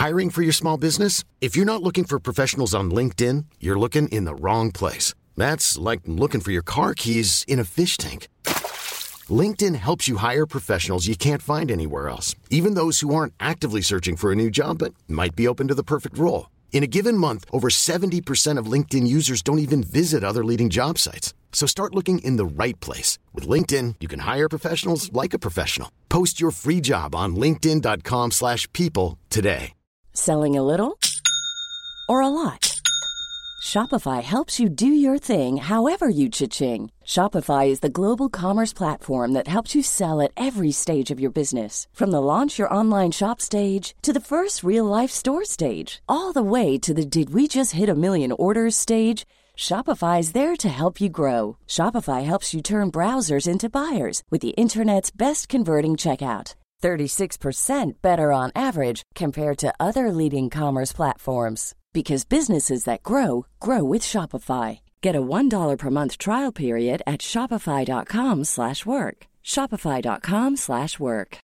Hiring for your small business? If you're not looking for professionals on LinkedIn, you're looking in the wrong place. That's like looking for your car keys in a fish tank. LinkedIn helps you hire professionals you can't find anywhere else, even those who aren't actively searching for a new job but might be open to the perfect role. In a given month, over 70% of LinkedIn users don't even visit other leading job sites. So start looking in the right place. With LinkedIn, you can hire professionals like a professional. Post your free job on linkedin.com/people today. Selling a little or a lot? Shopify helps you do your thing however you cha-ching. Shopify is the global commerce platform that helps you sell at every stage of your business. From the launch your online shop stage to the first real-life store stage, all the way to the did we just hit a million orders stage. Shopify is there to help you grow. Shopify helps you turn browsers into buyers with the internet's best converting checkout. 36% better on average compared to other leading commerce platforms. Because businesses that grow, grow with Shopify. Get a $1 per month trial period at shopify.com/work. Shopify.com/work.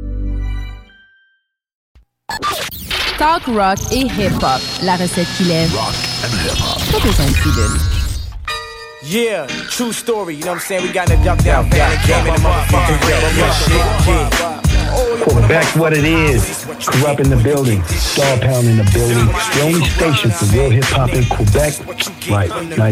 Talk rock et hip-hop. La recette qui lève. Rock and hip-hop. Pas besoin de pilule. Yeah, true story, you know what I'm saying? We got to duck down, came in the motherfucking radio shit, yeah. Quebec, what it is. Corrupt in the building. Star Pound in the building. The only station for real hip hop in Quebec. Right,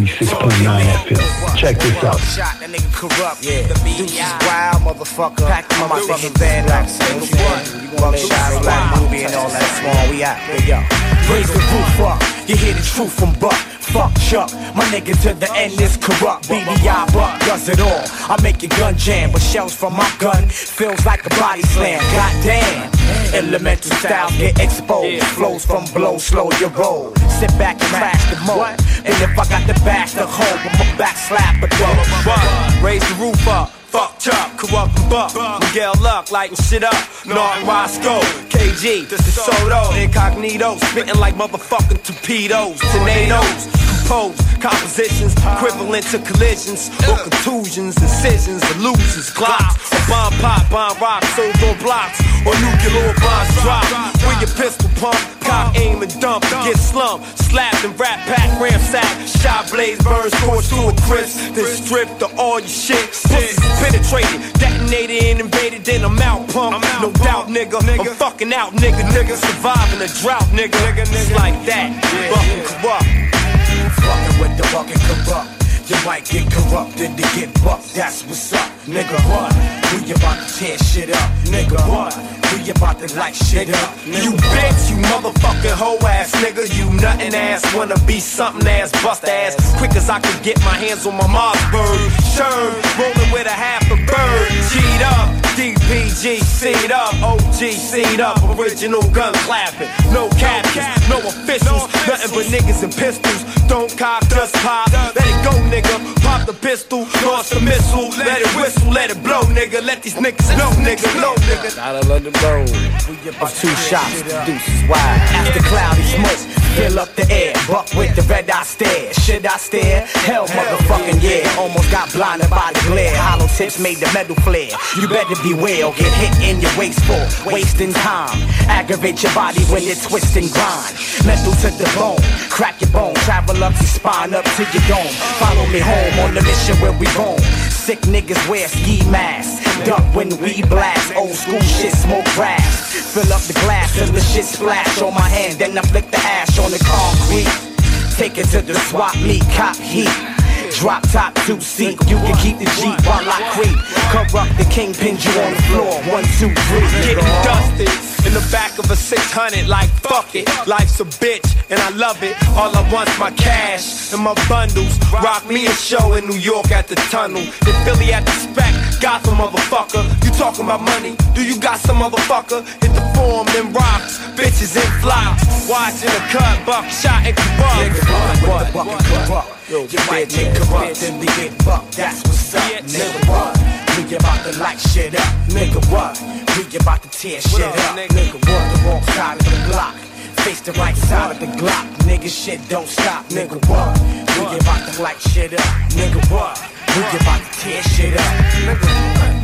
96.9 FM. Check this out. Shot that nigga corrupt, yeah. The deuces wild, motherfucker. Pack my motherfucking band like saying, fuck shot, black movie and all that small. We out there, yo. Raise the roof up. You hear the truth from Buck. Fuck Chuck, my nigga to the end is corrupt. BDI Buck does it all. I make your gun jam, but shells from my gun feels like a body slam. Goddamn, elemental styles get exposed. Flows from below, slow your roll. Sit back and crash the mode. And if I got the back to hold, I'ma back slap a dog. Raise the roof up. Fuck Chuck, corrupt and Buck, Miguel Luck, lighting shit up, Norton Roscoe, KG, this is Soto, Incognito, spitting like motherfucking torpedoes, tornadoes, compose, compositions, equivalent to collisions, or contusions, incisions, illusions, glocks, or bomb pop, bomb rock, sold on blocks, or nuclear bombs drop, with your pistol pump, cop aim and dump, get slumped, slapped and rap pack, ransack, shot blaze, burn, scorch to a crisp, then stripped to all your shit, pussies penetrated, detonated and invaded, then I'm out, punk, no doubt, nigga, I'm fucking out, nigga, surviving a drought, nigga, it's like that, fucking corrupt. Fucking with the bucket corrupt. You might get corrupted to get bucked, that's what's up. Nigga, what? We about to tear shit up. Nigga, what? We about to light shit up. You bitch, you motherfucking hoe ass nigga. You nothing ass, wanna be something ass, bust ass. Quick as I could get my hands on my Mossberg. Sherm, rolling with a half a bird. G'd up, DPG, C'd up, OG, C'd up. Original gun clapping, no captions, no officials. Nothing but niggas and pistols. Don't cop, just pop. Let it go, nigga. Pop the pistol, launch the missile. Let it whistle, let it blow, nigga. Let these niggas know, nigga, know, nigga. Out of London Road, of two shots, deuces wide. After cloudy smoke, fill up the air. Buck with the red eye stare. Should I stare? Hell, motherfucking yeah. Almost got blinded by the glare. Hollow tips made the metal flare. You better beware or get hit in your waist for wasting time. Aggravate your body when you twist and grind. Metal to the bone, crack your bone. Travel up your spine, up to your dome. Follow me home on the mission where we roam. Sick niggas wear ski masks. Duck when we blast. Old school shit, smoke grass. Fill up the glass till the shit splash on my hand. Then I flick the ash on the concrete. Take it to the swap meet, cop heat. Drop top, two-seat, you can keep the Jeep while I creep. Corrupt the kingpin, you on the floor, 1, 2, 3. Getting dusted in the back of a 600 like fuck it. Life's a bitch and I love it. All I want's my cash and my bundles. Rock me a show in New York at the Tunnel. In Philly at the Spec, Gotham motherfucker. You talking about money? Do you got some motherfucker? Hit the form and rocks, bitches in flocks. Watching the cut, buck shot and corrupt. Nigga, what? Corrupt. You might get corrupt and we get bucked, that's what's up. Nigga, what? We about to light shit up. Nigga, what? We about to tear shit up. Nigga, what? The wrong side of the block. Face the right side of the Glock. Nigga, shit don't stop. Nigga, what? We about to light shit up. Nigga, what? We about to tear shit up.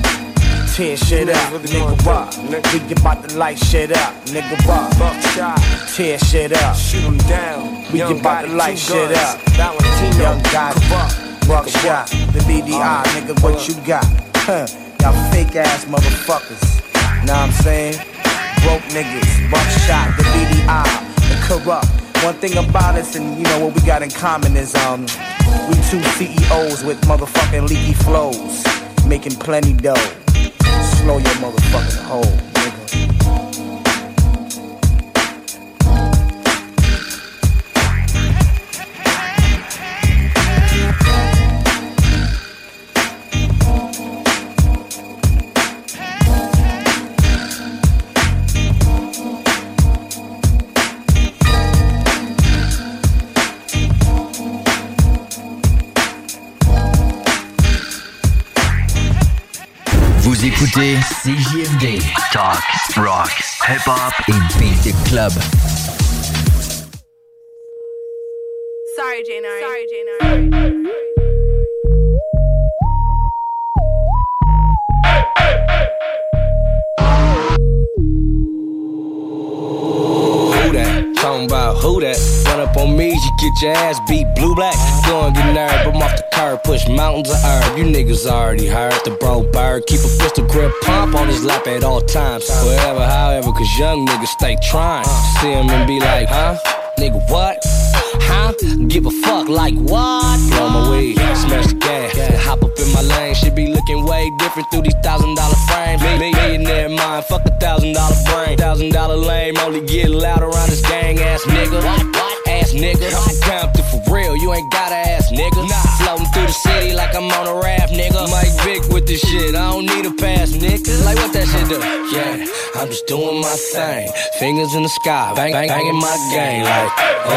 Tear shit up. Nigga, what? We about to light shit up. Nigga, what? Buckshot. tear shit up. Shoot 'em down. We Young can about to Gotti, light 2 shit guns. up. Valentino, Young Gotti, Buckshot, the BDI, nigga, what you got? Y'all fake ass motherfuckers. Know what I'm saying? Broke niggas, Buckshot, the BDI, the corrupt. One thing about us, and you know what we got in common is we 2 CEOs with motherfucking leaky flows, making plenty dough. Slow your motherfucking hole, nigga. Vous écoutez CJMD, Talk, Rock, Hip Hop et Beat Club. Sorry, J-Nari. Who that? Talking about who that? Run up on me, you get your ass beat blue black. Go and get nerve, I'm off the curb, push mountains of herb. You niggas already heard the bro bird. Keep a pistol grip pump on his lap at all times. Wherever, however, cause young niggas stay trying. See him and be like, huh? Nigga, what? Huh? Give a fuck like what? Blow my weed, smash the gas, hop up in my lane. Shit be looking way different through these $1,000 frames. Millionaire mind, fuck $1,000 brain. $1,000 lame, only get loud around this gang ass nigga. Ass nigga, I'm down through for real. You ain't gotta ass nigga. Floating through the city like I'm on a raft, nigga. Mike Vick with this shit, I don't need a pass, nigga. Like what that shit do? Yeah, I'm just doing my thing. Fingers in the sky, banging my game like,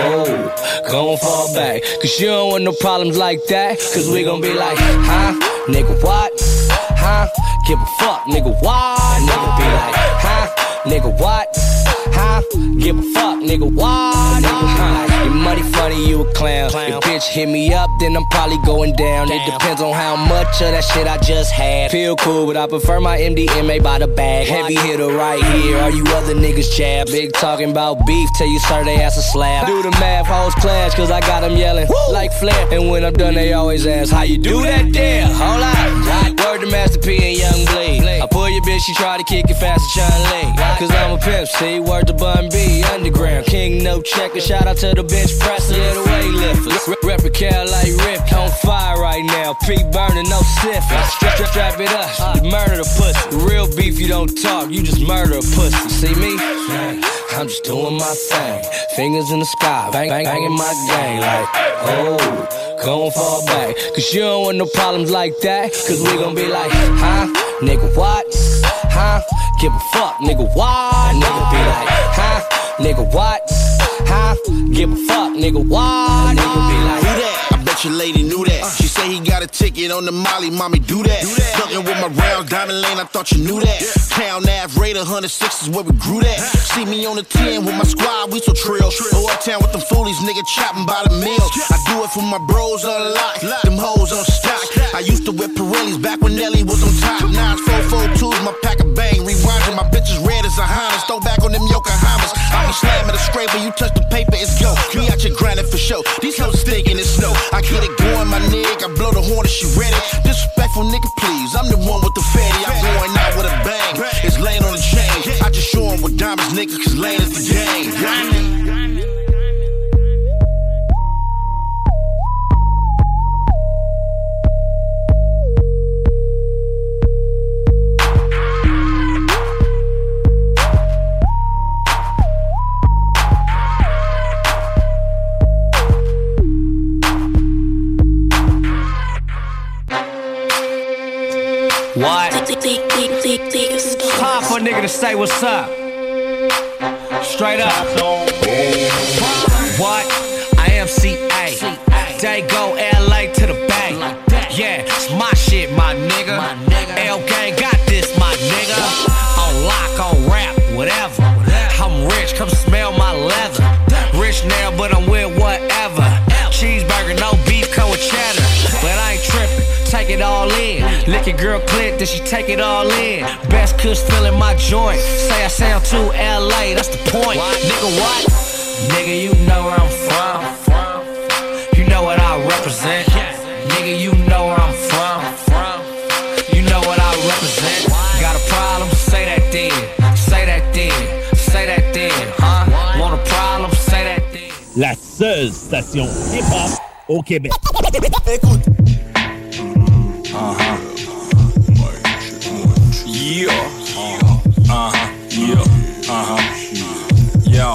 oh, gon' fall back. Cause you don't want no problems like that. Cause we gon' be like, huh? Nigga, what? Huh? Give a fuck, nigga, what? Nigga be like, huh? Nigga, what? Huh? Give a fuck, nigga, what? Nigga be like, you muddy funny, you a clown. If bitch hit me up, then I'm probably going down. It depends on how much of that shit I just had. Feel cool, but I prefer my MDMA by the bag. Heavy hitter right here, are you other niggas jab? Big talking about beef, tell you sir they ass a slab. Do the math, hoes clash, cause I got them yelling like Flair. And when I'm done, they always ask, how you do that there? Hold up, word to Master P and Young Bleed. I pull your bitch, she try to kick it fast as Chun-Li. Cause I'm a pimp, see, word to Bun B, underground king, no checker. Shout out to the bench presser, yeah, the weightlifters. Rep a cal like Rip, on fire right now. P burning, no siffing. Strap it up, you murder the pussy. Real beef, you don't talk, you just murder a pussy. See me? I'm just doing my thing. Fingers in the sky, banging my game like, oh, gon' fall back. Cause you don't want no problems like that. Cause we gon' be like, huh? Nigga, what? Huh? Give a fuck, nigga, what? Nigga be like, huh? Nigga, what? Huh? Give a fuck, nigga, what? Nigga be like, who that? I bet your lady knew that. She say he got a ticket on the Molly, mommy, do that. Fucking with my round diamond lane, I thought you knew that. Town Ave, Raider, 106 is where we grew that. See me on the 10 with my squad, we so trill. Go uptown with them foolies, nigga, chopping by the meal. I do it for my bros on lock, them hoes on stock. I used to wear Pirellis back when Nelly was on top. 9442's my pack of bang, rewinding my bitches red as a Hondas. Throw back on them Yokohamas. I be slamming the scraper, you touch the paper, it's go. Me out your grinding for show. These hoes stinking in snow. I get it going, my nigga. I blow the horn if she ready. Disrespectful nigga, please. I'm the one with the fatty. I'm going out with a bang. It's laying on the chain. I just show 'em with diamonds, nigga, cause lane is the game. what? Time for a nigga to say what's up. Straight up. What? I am CA. They go LA to the bank. Yeah, it's my shit, my nigga. L gang got this, my nigga. On lock, on rap, whatever. I'm rich, come smell my leather. Rich now, but I'm with whatever. Cheeseburger, no beef, come with cheddar. But I ain't tripping, take it all in. Lick your girl clit, then she take it all in. Best kush feeling my joint. Say I sound too LA, that's the point. Nigga, what? Nigga, you know where I'm from. You know what I represent. Nigga, you know where I'm from. You know what I represent. Got a problem? Say that then. Say that then. Say that then. Huh? Want a problem? Say that then. La seule station hip-hop au Québec. Écoute. Yeah. Yeah. Yo.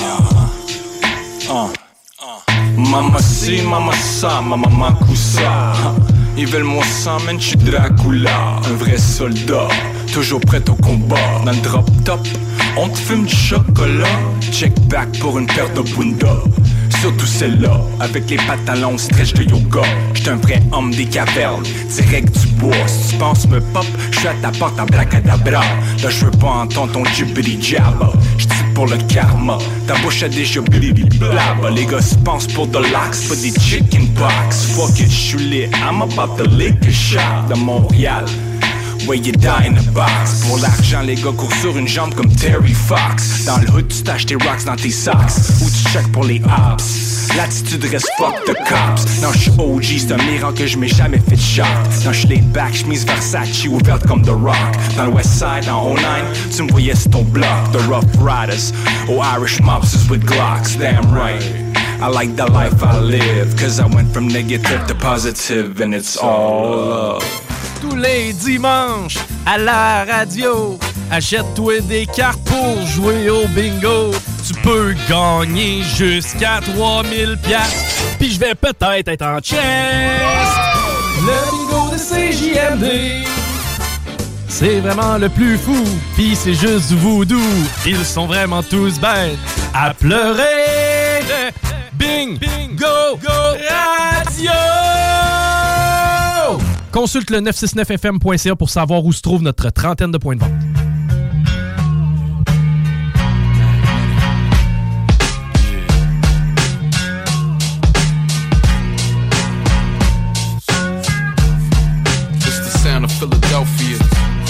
Mama si, mama ça, mama coussa. Ils veulent mon sang, man, j'suis Dracula. Un vrai soldat, toujours prêt au combat. Dans le drop top, on te fume du chocolat. Check back pour une paire de bunda. Surtout celle-là, avec les pantalons stretch de yoga. J'suis un vrai homme des cavernes, direct du bois. Si tu penses me pop, j'suis à ta porte en bracadabra. Là j'veux pas entendre ton jibbity jabba. J'tire pour le karma, ta bouche a déjà blabla. Les gars se pensent pour de l'axe, pas des chicken pox. Fuck it, j'suis lit, I'm about to lick a shot. De Montréal, where you die in a box. Pour l'argent, les gars courent sur une jambe comme Terry Fox. Dans le hood, tu tâches tes rocks dans tes socks. Ou tu check pour les ops. L'attitude reste fuck the cops. Non, j'suis OG, c'est un miracle que j'm'ai jamais fait de shot. Non, j'suis laid back, j'mise Versace ouverte comme The Rock. Dans le West Side, en 09, tu me voyais sur ton bloc. The Rough Riders, oh Irish mobsters with Glocks. Damn right, I like the life I live. Cause I went from negative to positive and it's all love. Tous les dimanches, à la radio, achète-toi des cartes pour jouer au bingo. Tu peux gagner jusqu'à 3000$. Puis je vais peut-être être en chest. Le bingo de CJMD, c'est vraiment le plus fou. Puis c'est juste du voodoo. Ils sont vraiment tous bêtes à pleurer. Bingo Radio! Consulte le 969fm.ca pour savoir où se trouve notre trentaine de points de vente. It's the sound of Philadelphia.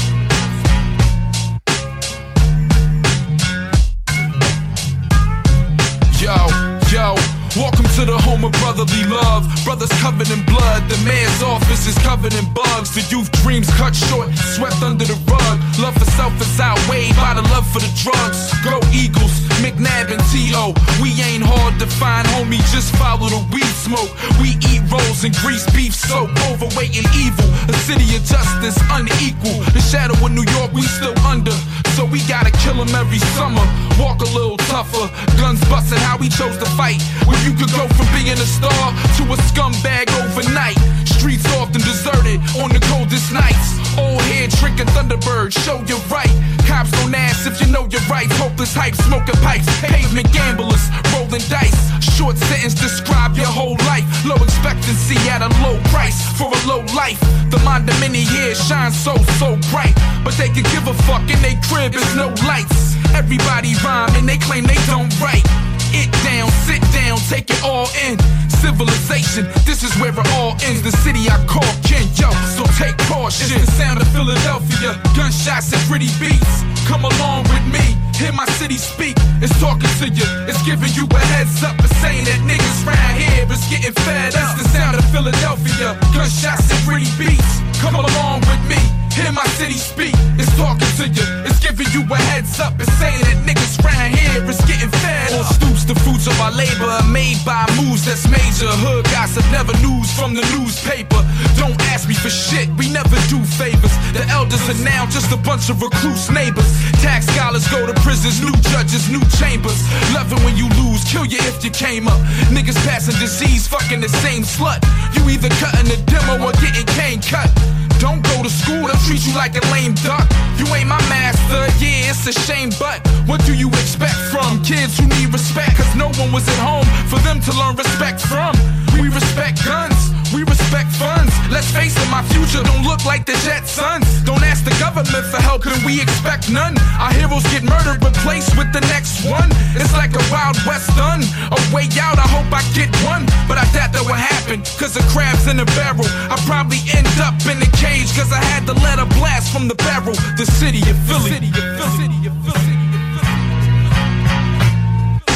Yo, welcome to the home of brotherly love. Brothers covered in blood, the mayor's office is covered in bugs. The youth dreams cut short, swept under the rug. Love for self is outweighed by the love for the drugs. Go Eagles, McNabb and T.O. We ain't hard to find, homie, just follow the weed smoke. We eat rolls and grease beef soap, overweight and evil. A city of justice, unequal. The shadow of New York, we still under. So we gotta kill them every summer. Walk a little tougher, guns bustin' how we chose to fight. When you could go from being a star to a scumbag overnight. Streets often deserted on the coldest nights. Old head drinking Thunderbird, show you right. Cops don't ask if you know your rights. Hopeless hype, smoking pipes. Pavement gamblers, rolling dice. Short sentence describe your whole life. Low expectancy at a low price for a low life. The mind of many years shines so bright, but they can give a fuck in they crib is no lights. Everybody rhyme and they claim they don't write. It down, sit down, take it all in. Civilization, this is where it all ends. The city I call kin, yo, so take caution. It's the sound of Philadelphia, gunshots and pretty beats. Come along with me, hear my city speak. It's talking to you, it's giving you a heads up. It's saying that niggas round here is getting fed up. It's the sound of Philadelphia, gunshots and pretty beats. Come along with me, hear my city speak. It's talking to you, it's giving you a heads up. It's saying that niggas round here is getting fed up. On stoops, the fruits of our labor are made by moves that's major. Hood gossip, never news from the newspaper. Don't ask me for shit, we never do favors. The elders are now just a bunch of recluse neighbors. Tax scholars go to prisons, new judges, new chambers. Love it when you lose, kill you if you came up. Niggas passing disease, fucking the same slut. You either cutting the demo or getting cane cut. Don't go to school, they'll treat you like a lame duck. You ain't my master, yeah, it's a shame, but what do you expect from kids who need respect? Cause no one was at home for them to learn respect from. We respect guns, we respect funds. Let's face it, my future don't look like the Jetsons. Don't ask the government for help, couldn't we expect none? Our heroes get murdered, replaced with the next one. It's like a Wild West done. A way out, I hope I get one. But I doubt that would happen, cause the crab's in a barrel. I'll probably end up in a cage, cause I had to let a blast from the barrel. The city of Philly.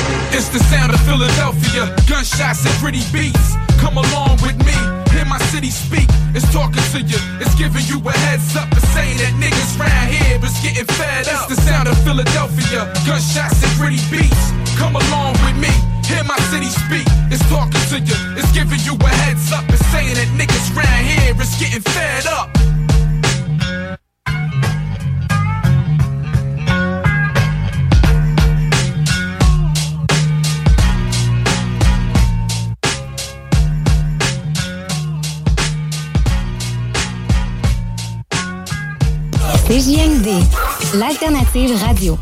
It's the sound of Philadelphia. Gunshots and pretty beats. Come along with me. Hear my city speak. It's talking to you. It's giving you a heads up. It's saying that niggas round here is getting fed up. It's the sound of Philadelphia. Gunshots and pretty beats. Come along with me. Hear my city speak. It's talking to you. It's giving you a heads up. It's saying that niggas round here is getting fed up. CJMD, l'alternative radio.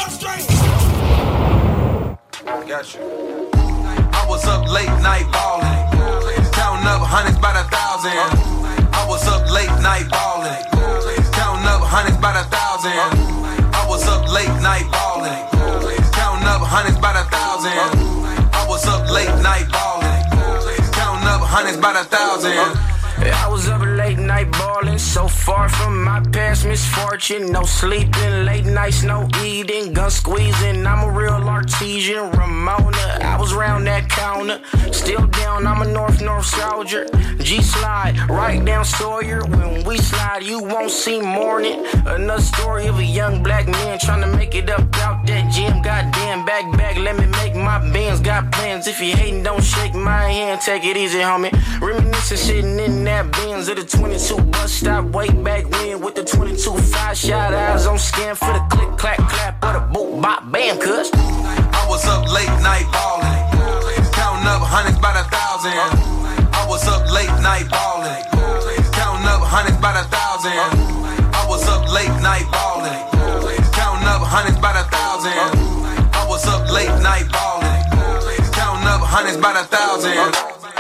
Got you. I was up late night ballin', counting up hundreds by the thousand. I was up late night ballin', counting up hundreds by the thousand. I was up late night ballin', counting up hundreds by the thousand. I was up late night ballin', counting up hundreds by the thousand. I was up late night ballin', so far from my past misfortune. No sleeping, late nights, no eating, gun squeezing. I'm a real artesian, Ramona. I was round that counter, still down. I'm a North soldier. G-slide, right down Sawyer. When we slide, you won't see morning. Another story of a young black man trying to make it up out that gym. Goddamn, back, let me make my bands. Got plans. If you hating, don't shake my hand. Take it easy, homie. Reminiscing, sitting in that Benz at the 22 bus stop way back when with the 22 5-shot eyes on scan for the click, clack, clap or the boop, bop, bam, cuz. I was up late night ballin', counting up hundreds by the thousand. I was up late night ballin', counting up hundreds by the thousand. I was up late night ballin', counting up hundreds by the thousand. I was up late night ballin', counting up hundreds by the thousand.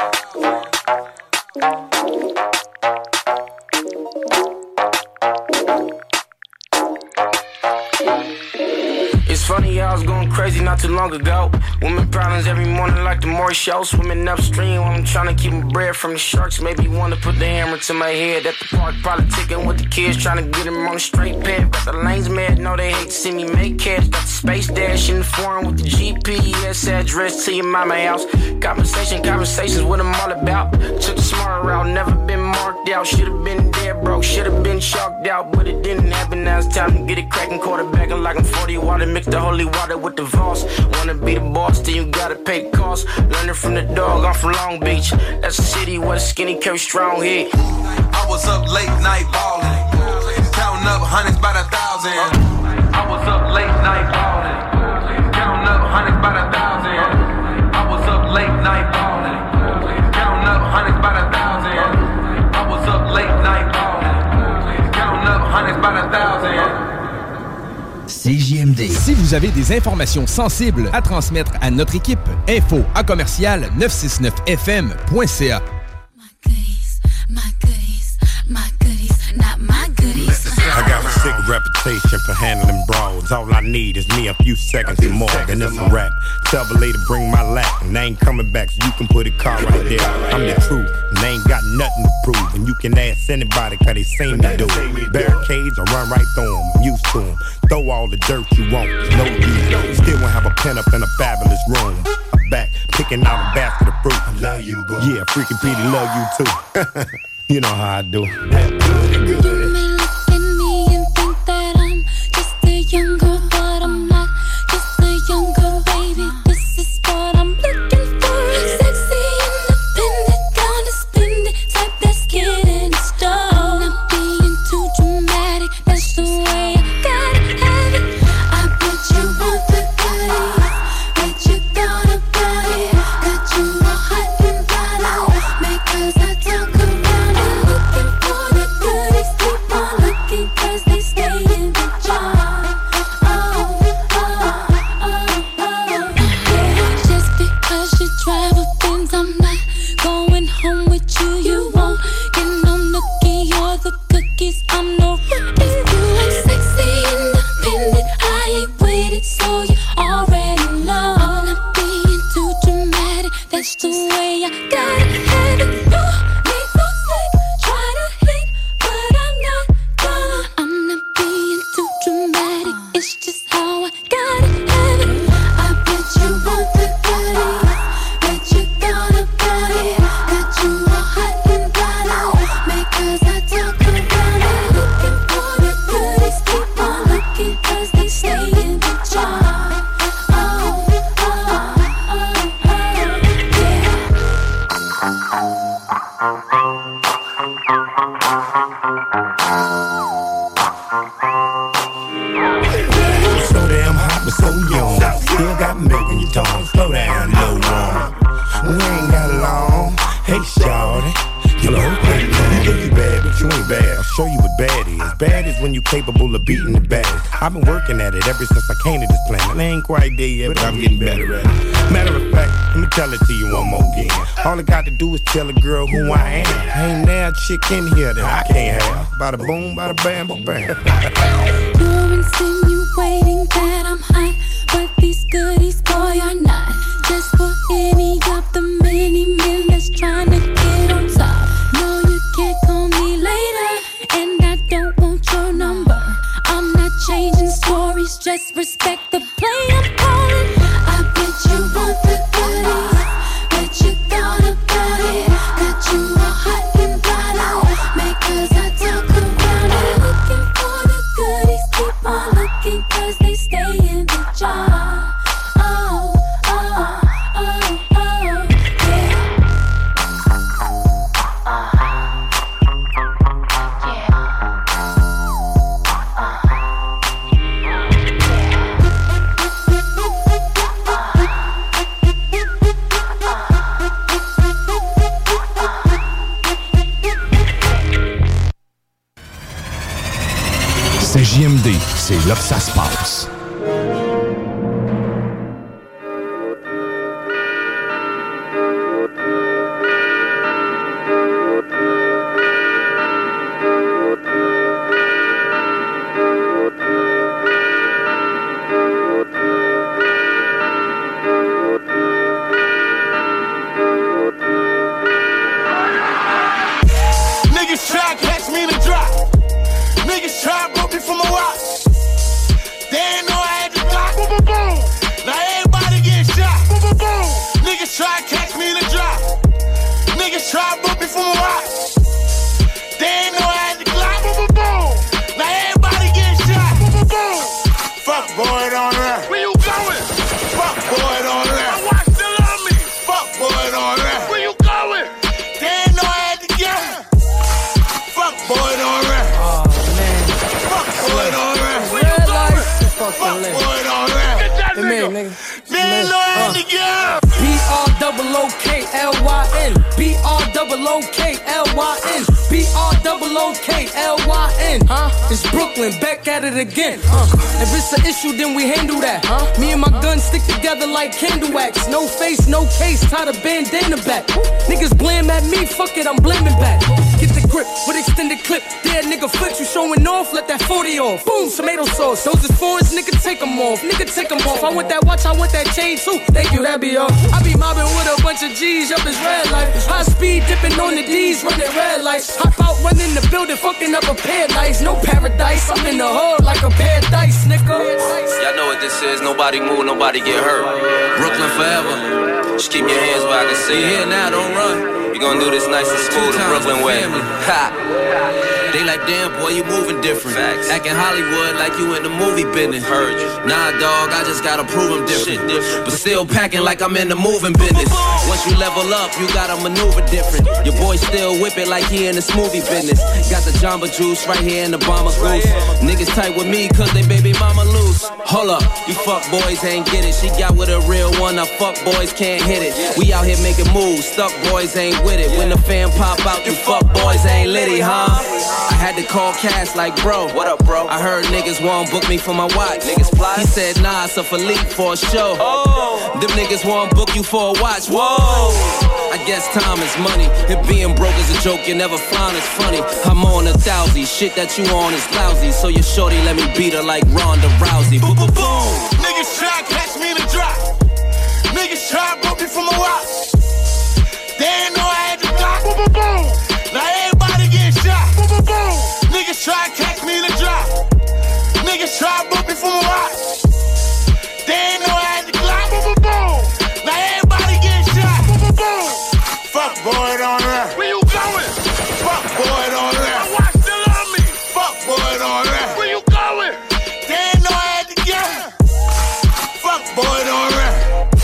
It's funny, I was going crazy not too long ago. Women problems every morning like the Maury show. Swimming upstream while I'm trying to keep my bread from the sharks. Maybe want to put the hammer to my head at the park. Politicking with the kids, trying to get them on the straight path. Got the lanes mad, know they hate to see me make cash. Got the space dash in the foreign with the GPS address to your mama house. Conversations what I'm all about. Took the smart route, never been marked out. Should've been dead broke, should've been chalked out. But it didn't happen, now it's time to get it cracking. Quarterbacking like I'm 40 water, mix the holy water with the Voss. Wanna be the boss, then you gotta pay costs. Learning from the dog, I'm from Long Beach. That's a city where the skinny carry strong heat. I was up late night ballin', counting up hundreds by the thousand. I was up late night ballin', counting up hundreds by the thousand. I was up late night ballin', counting up hundreds by the thousand. I was up late night ballin', counting up hundreds by the thousand. CJMD. Si vous avez des informations sensibles à transmettre à notre équipe, info@969fm.ca. I got a sick reputation for handling brawls. All I need is me a few seconds and more, and it's a rap. Tell the lady bring my lap, and they ain't coming back, so you can put a car right there. I'm the truth, and they ain't got nothing to prove. And you can ask anybody, cause they seem to do it. Barricades, I run right through them, I'm used to them. Throw all the dirt you want, there's no use. Still won't have a pen up in a fabulous room. I'm back, picking out a basket of fruit. I love you, bro. Yeah, freaking Petey love you too. You know how I do. Young girl, but I'm not just a young girl, baby. This is what I'm looking for. Sexy, independent, gotta spend it. Type that's getting stone. Not being too dramatic, that's the way I gotta have it. I bet you want the goodies, bet you thought about it. Got you all hot and bothered, because I talk around it. Looking for the goodies, keep on your tongue. Slow down, little one. We ain't got long. Hey, shawty. You know, hey, you think you bad, but you ain't bad. I'll show you what bad is. Bad is when you capable of beating the baddest. I've been working at it ever since I came to this planet. I ain't quite there yet, but I'm getting better at it. Matter of fact, let me tell it to you one more again. All I got to do is tell a girl who I am. Ain't now a chick in here that I can't have. Bada boom, bada bam, bam. You're insinuating that I'm hot, but these goodies, boy, are not. Just for any of the many men that's trying to get on top. No, you can't call me later, and I don't want your number. I'm not changing stories, just respect the play I'm calling. I bet you want the goodies, bet you thought about it. Got you all hot and bothered, because I talk around it. Looking for the goodies, keep on looking, cause they stay in the jar. C'est JMD, c'est là que ça se passe. Niggas try to catch me in the drop. Niggas try to put me from a rock. They ain't know I had the Glock. Boom, boom, boom. Now everybody getting shot. Boom, boom, boom. Niggas try to catch me in the drop. Niggas try to put me from a rock. They ain't know I had the Glock. Boom, boom, boom. Now everybody getting shot. Boom, boom, boom. Fuck boy, don't run. Where you going? Fuck boy, don't run. My watch still on me. Fuck boy, don't run. Where you going? They ain't know I had the gun. Fuck boy, don't run. Fuck boy, don't run. Red lights. Fuck boy, don't run. Get that nigga. Man, know I had the gun. B-R-O-O-K-L-Y-N. B-R-O-O-K-L-Y-N. B-R-O-O-K-L-Y-N. It's Brooklyn, back at it again. If it's an issue, then we handle that. Me and my gun stick together like candle wax. No face, no case, tie the bandana back. Niggas blame at me, fuck it, I'm blaming back. Get the grip with extended clip. Yeah, nigga, flip you showing off, let that 40 off. Boom, tomato sauce. Those is foreigns, nigga, take them off. Nigga, take them off. I want that watch, I want that chain too. Thank you, that be all. I be mobbing with a bunch of G's, up his red light. High speed dipping on the D's, running red lights. Hop out, running the building, fucking up a pair of dice. No paradise, I'm in the hood like a pair of dice, nigga. Y'all know what this is. Nobody move, nobody get hurt. Brooklyn forever. Just keep your hands where I can see. Here now, don't run. We gon' do this nice and smooth the Brooklyn way. Ha! They like, damn, boy, you moving different. Facts. Acting Hollywood like you in the movie business. Heard you. Nah, dog, I just gotta prove I'm different. But still packing like I'm in the moving business. Once you level up, you gotta maneuver different. Your boy still whip it like he in the smoothie business. Got the Jamba Juice right here in the bomber goose. Niggas tight with me cause they baby mama loose. Hold up, you fuck boys ain't get it. She got with a real one, now fuck boys can't hit it. We out here making moves, stuck boys ain't with it. When the fan pop out, you fuck boys ain't litty, huh? I had to call Cass like, bro, what up, bro? I heard niggas won't book me for my watch. Niggas fly? He said, nah, it's a Philippe for a show. Oh. Them niggas won't book you for a watch. Whoa. I guess time is money. If being broke is a joke, you never find it's funny. I'm on 1,000. Shit that you on is lousy. So your shorty let me beat her like Ronda Rousey. Boom, boom, boom. Niggas try to catch me in the drop. Niggas try to book me from a rock. They ain't know I had the Glock. Boom, boom, boom. Now everybody getting shot. Boom, boom, boom. Niggas try to catch me in the drop. Niggas try to book me from a rock. They ain't know I had the Glock. Boom, boom, boom. Now everybody getting shot. Boom, boom, boom. Fuck boy, don't run. Where you going? Fuck boy, don't run. My watch still on me. Fuck boy, don't run. Where you going? They ain't know I had the gun. Fuck boy, don't run.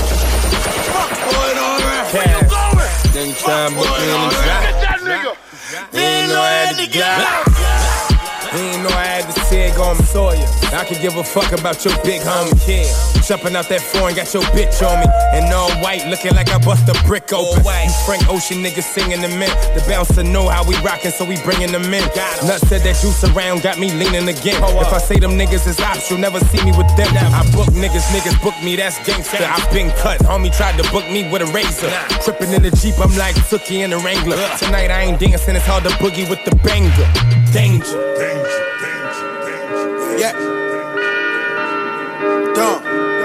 Fuck boy, don't run. Where you going? Then try and book me in the trap. Get that nigga. They ain't know I had the gun. They ain't know I had the say it gon' saw you. I could give a fuck about your big homie kid. Jumping out that foreign, got your bitch on me. And all white, looking like I bust a brick open. You Frank Ocean niggas singing the men. The bouncer know how we rockin', so we bringing them in. Nuts said that juice around, got me leaning again. If I say them niggas is ops, you'll never see me with them. I book niggas book me, that's gangsta. I've been cut, homie tried to book me with a razor. Trippin' in the Jeep, I'm like Tookie in the Wrangler. Tonight I ain't dancing, it's hard to boogie with the banger. Danger. Yeah. Dumb.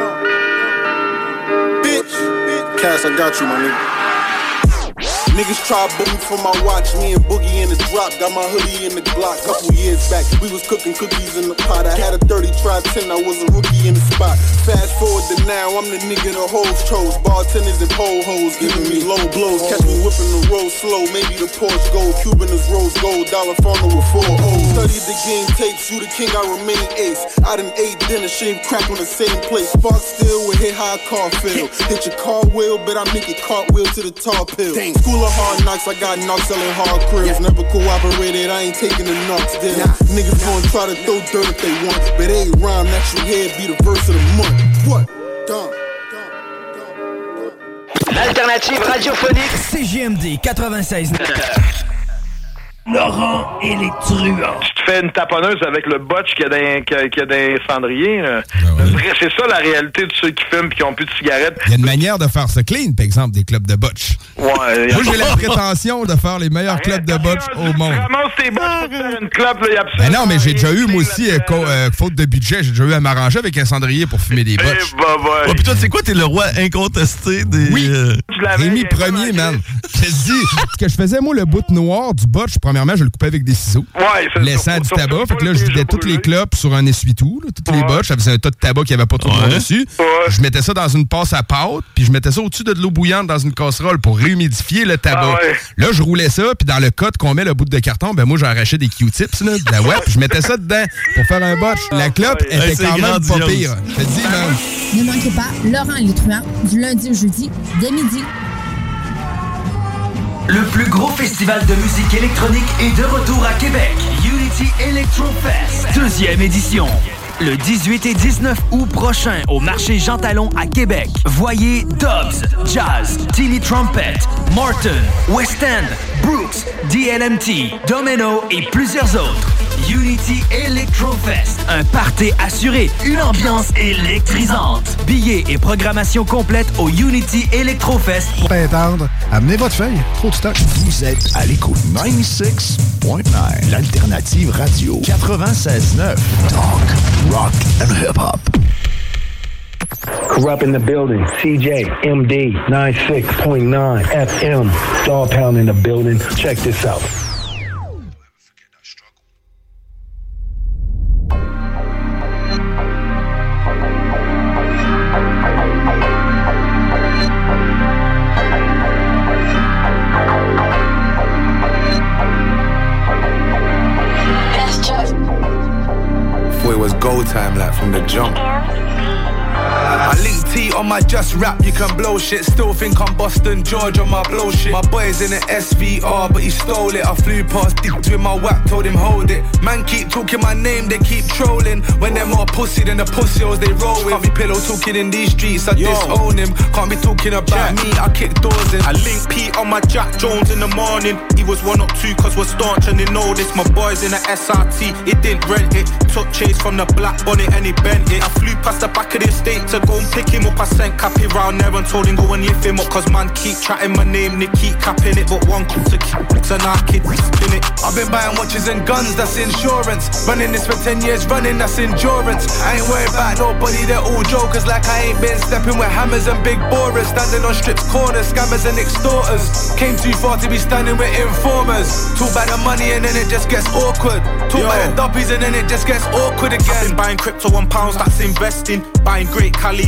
Bitch. Cass, I got you, my nigga. Niggas try boogie for my watch. Me and Boogie in the drop. Got my hoodie in the Glock. Couple years back, we was cooking cookies in the pot. I had a 30, tried 10, I was a rookie in the spot. Fast forward to now, I'm the nigga the hoes chose. Bartenders and pole hoes giving me low blows. Catch me whipping the road slow, maybe the Porsche gold. Cuban is rose gold, dollar funnel with 4 O's. Studied the game tapes, you the king, I remain ace. I done ate dinner, shave crack on the same place. Spark still with hit high car feel. Hit your car wheel, but I make it cartwheel to the tar pill. School of hard knocks, I got knocks selling hard cribs. Never cooperated, I ain't taking the knocks deal. Niggas gon' try to throw dirt if they want, but they rhyme that you hear be the verse of the month. What? Dumb. L'alternative radiophonique CJMD 96. Laurent et les truands. Tu te fais une taponneuse avec le botch qu'il y a dans cendrier. C'est ça la réalité de ceux qui fument et qui ont plus de cigarettes. Il y a une manière de faire ça clean, par exemple, des clubs de botch. Ouais. Moi, j'ai la prétention de faire les meilleurs clubs de botch au monde. Ramasses tes botch pour faire une club, là, y a absolument... Ben non, mais j'ai déjà eu, moi aussi, faute de budget, j'ai déjà eu à m'arranger avec un cendrier pour fumer des botch. Oh, pis toi, c'est quoi? T'es le roi incontesté des... Oui, Rémi Premier, man. Je te dis, ce que je faisais, moi, le bout noir du botch, premièrement, je le coupais avec des ciseaux. Ouais, laissant du tabac. Fait que là, je vidais toutes les clopes sur un essuie-tout, toutes les botches. Ça faisait un tas de tabac qui avait pas trop de monde dessus. Je mettais ça dans une passe à pâte, puis je mettais ça au-dessus de l'eau bouillante dans une casserole pour réhumidifier le tabac. Là, je roulais ça, puis dans le code qu'on met le bout de carton, ben moi, j'arrachais des Q-tips, là, de la web, puis je mettais ça dedans pour faire un botch. La clope était quand même pas pire. Je te dis, man. Ne manquez pas Laurent et les truands du lundi au jeudi dès midi. Le plus gros festival de musique électronique est de retour à Québec. Unity Electro Fest, 2e édition. Le 18 et 19 août prochain au marché Jean Talon à Québec. Voyez Dobbs, Jazz, Timmy Trumpet, Morton, West End, Brooks, DLMT, Domino et plusieurs autres. Unity Electro Fest, un party assuré, une ambiance électrisante. Billets et programmation complète au Unity Electro Fest. Pas attendre, amenez votre feuille, trop de stock. Vous êtes à l'écoute 96.9, l'alternative radio 96.9, talk, rock and hip-hop. Corrupt in the building, CJMD 96.9 FM, Dog Pound in the building. Check this out. It was go time, like from the jump. I link T on my just rap, you can blow shit. Still think I'm Boston George on my blow shit. My boy's in an SVR, but he stole it. I flew past dicks with my whack, told him hold it. Man keep talking my name, they keep trolling. When they're more pussy than the pussios they roll with. Can't be pillow talking in these streets, I disown him. Can't be talking about me, I kick doors in. I link Pete on my Jack Jones in the morning. He was 1 or 2 cause we're staunch and they know this. My boy's in a SRT, he didn't rent it. Took chase from the black bonnet and he bent it. I flew past the back of the state to go and pick him up. I sent Cappy round there and told him go and lift him up. Cause man keep chatting my name, they keep capping it. But one cook to keep and our kids spin it. I've been buying watches and guns, that's insurance. Running this for 10 years, running, that's endurance. I ain't worried about nobody, they're all jokers. Like I ain't been stepping with hammers and big borers. Standing on strips, corners, scammers and extorters. Came too far to be standing with informers. Talk about the money and then it just gets awkward. Talk about the duppies and then it just gets awkward again. I've been buying crypto on pounds, that's investing. Buying great Cali and Kane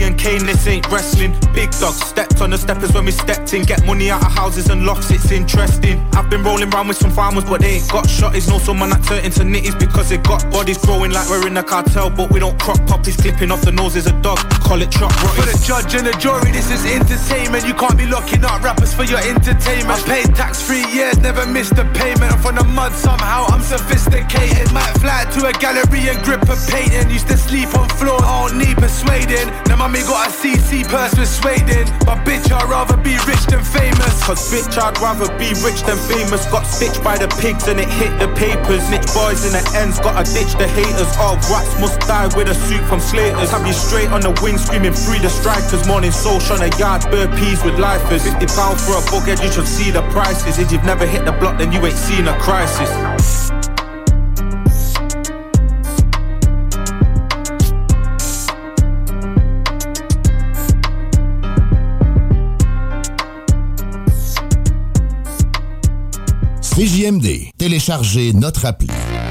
man, this ain't wrestling. Big dogs stepped on the steppers when we stepped in. Get money out of houses and lofts, it's interesting. I've been rolling round with some farmers, but they ain't got shotties. Know someone that turned into nitties because they got bodies growing like we're in a cartel. But we don't crop poppies, clipping off the noses of dog. Call it chop rotties. For the judge and the jury, this is entertainment. You can't be locking up rappers for your entertainment. I paid tax 3 years, never missed a payment. I'm from the mud somehow, I'm sophisticated. Might fly to a gallery and grip a painting. Used to sleep on floor, I don't need persuading. Now mommy got a CC purse persuading. But bitch, I'd rather be rich than famous. Cause bitch, I'd rather be rich than famous. Got stitched by the pigs and it hit the papers. Snitch boys in the ends, gotta ditch the haters. All rats must die with a suit from Slaters. Have you straight on the wing screaming free the strikers. Morning social on a yard, burpees with lifers. £50 for a bucket, you should see the prices. If you've never hit the block, then you ain't seen a crisis. CJMD, téléchargez notre appli.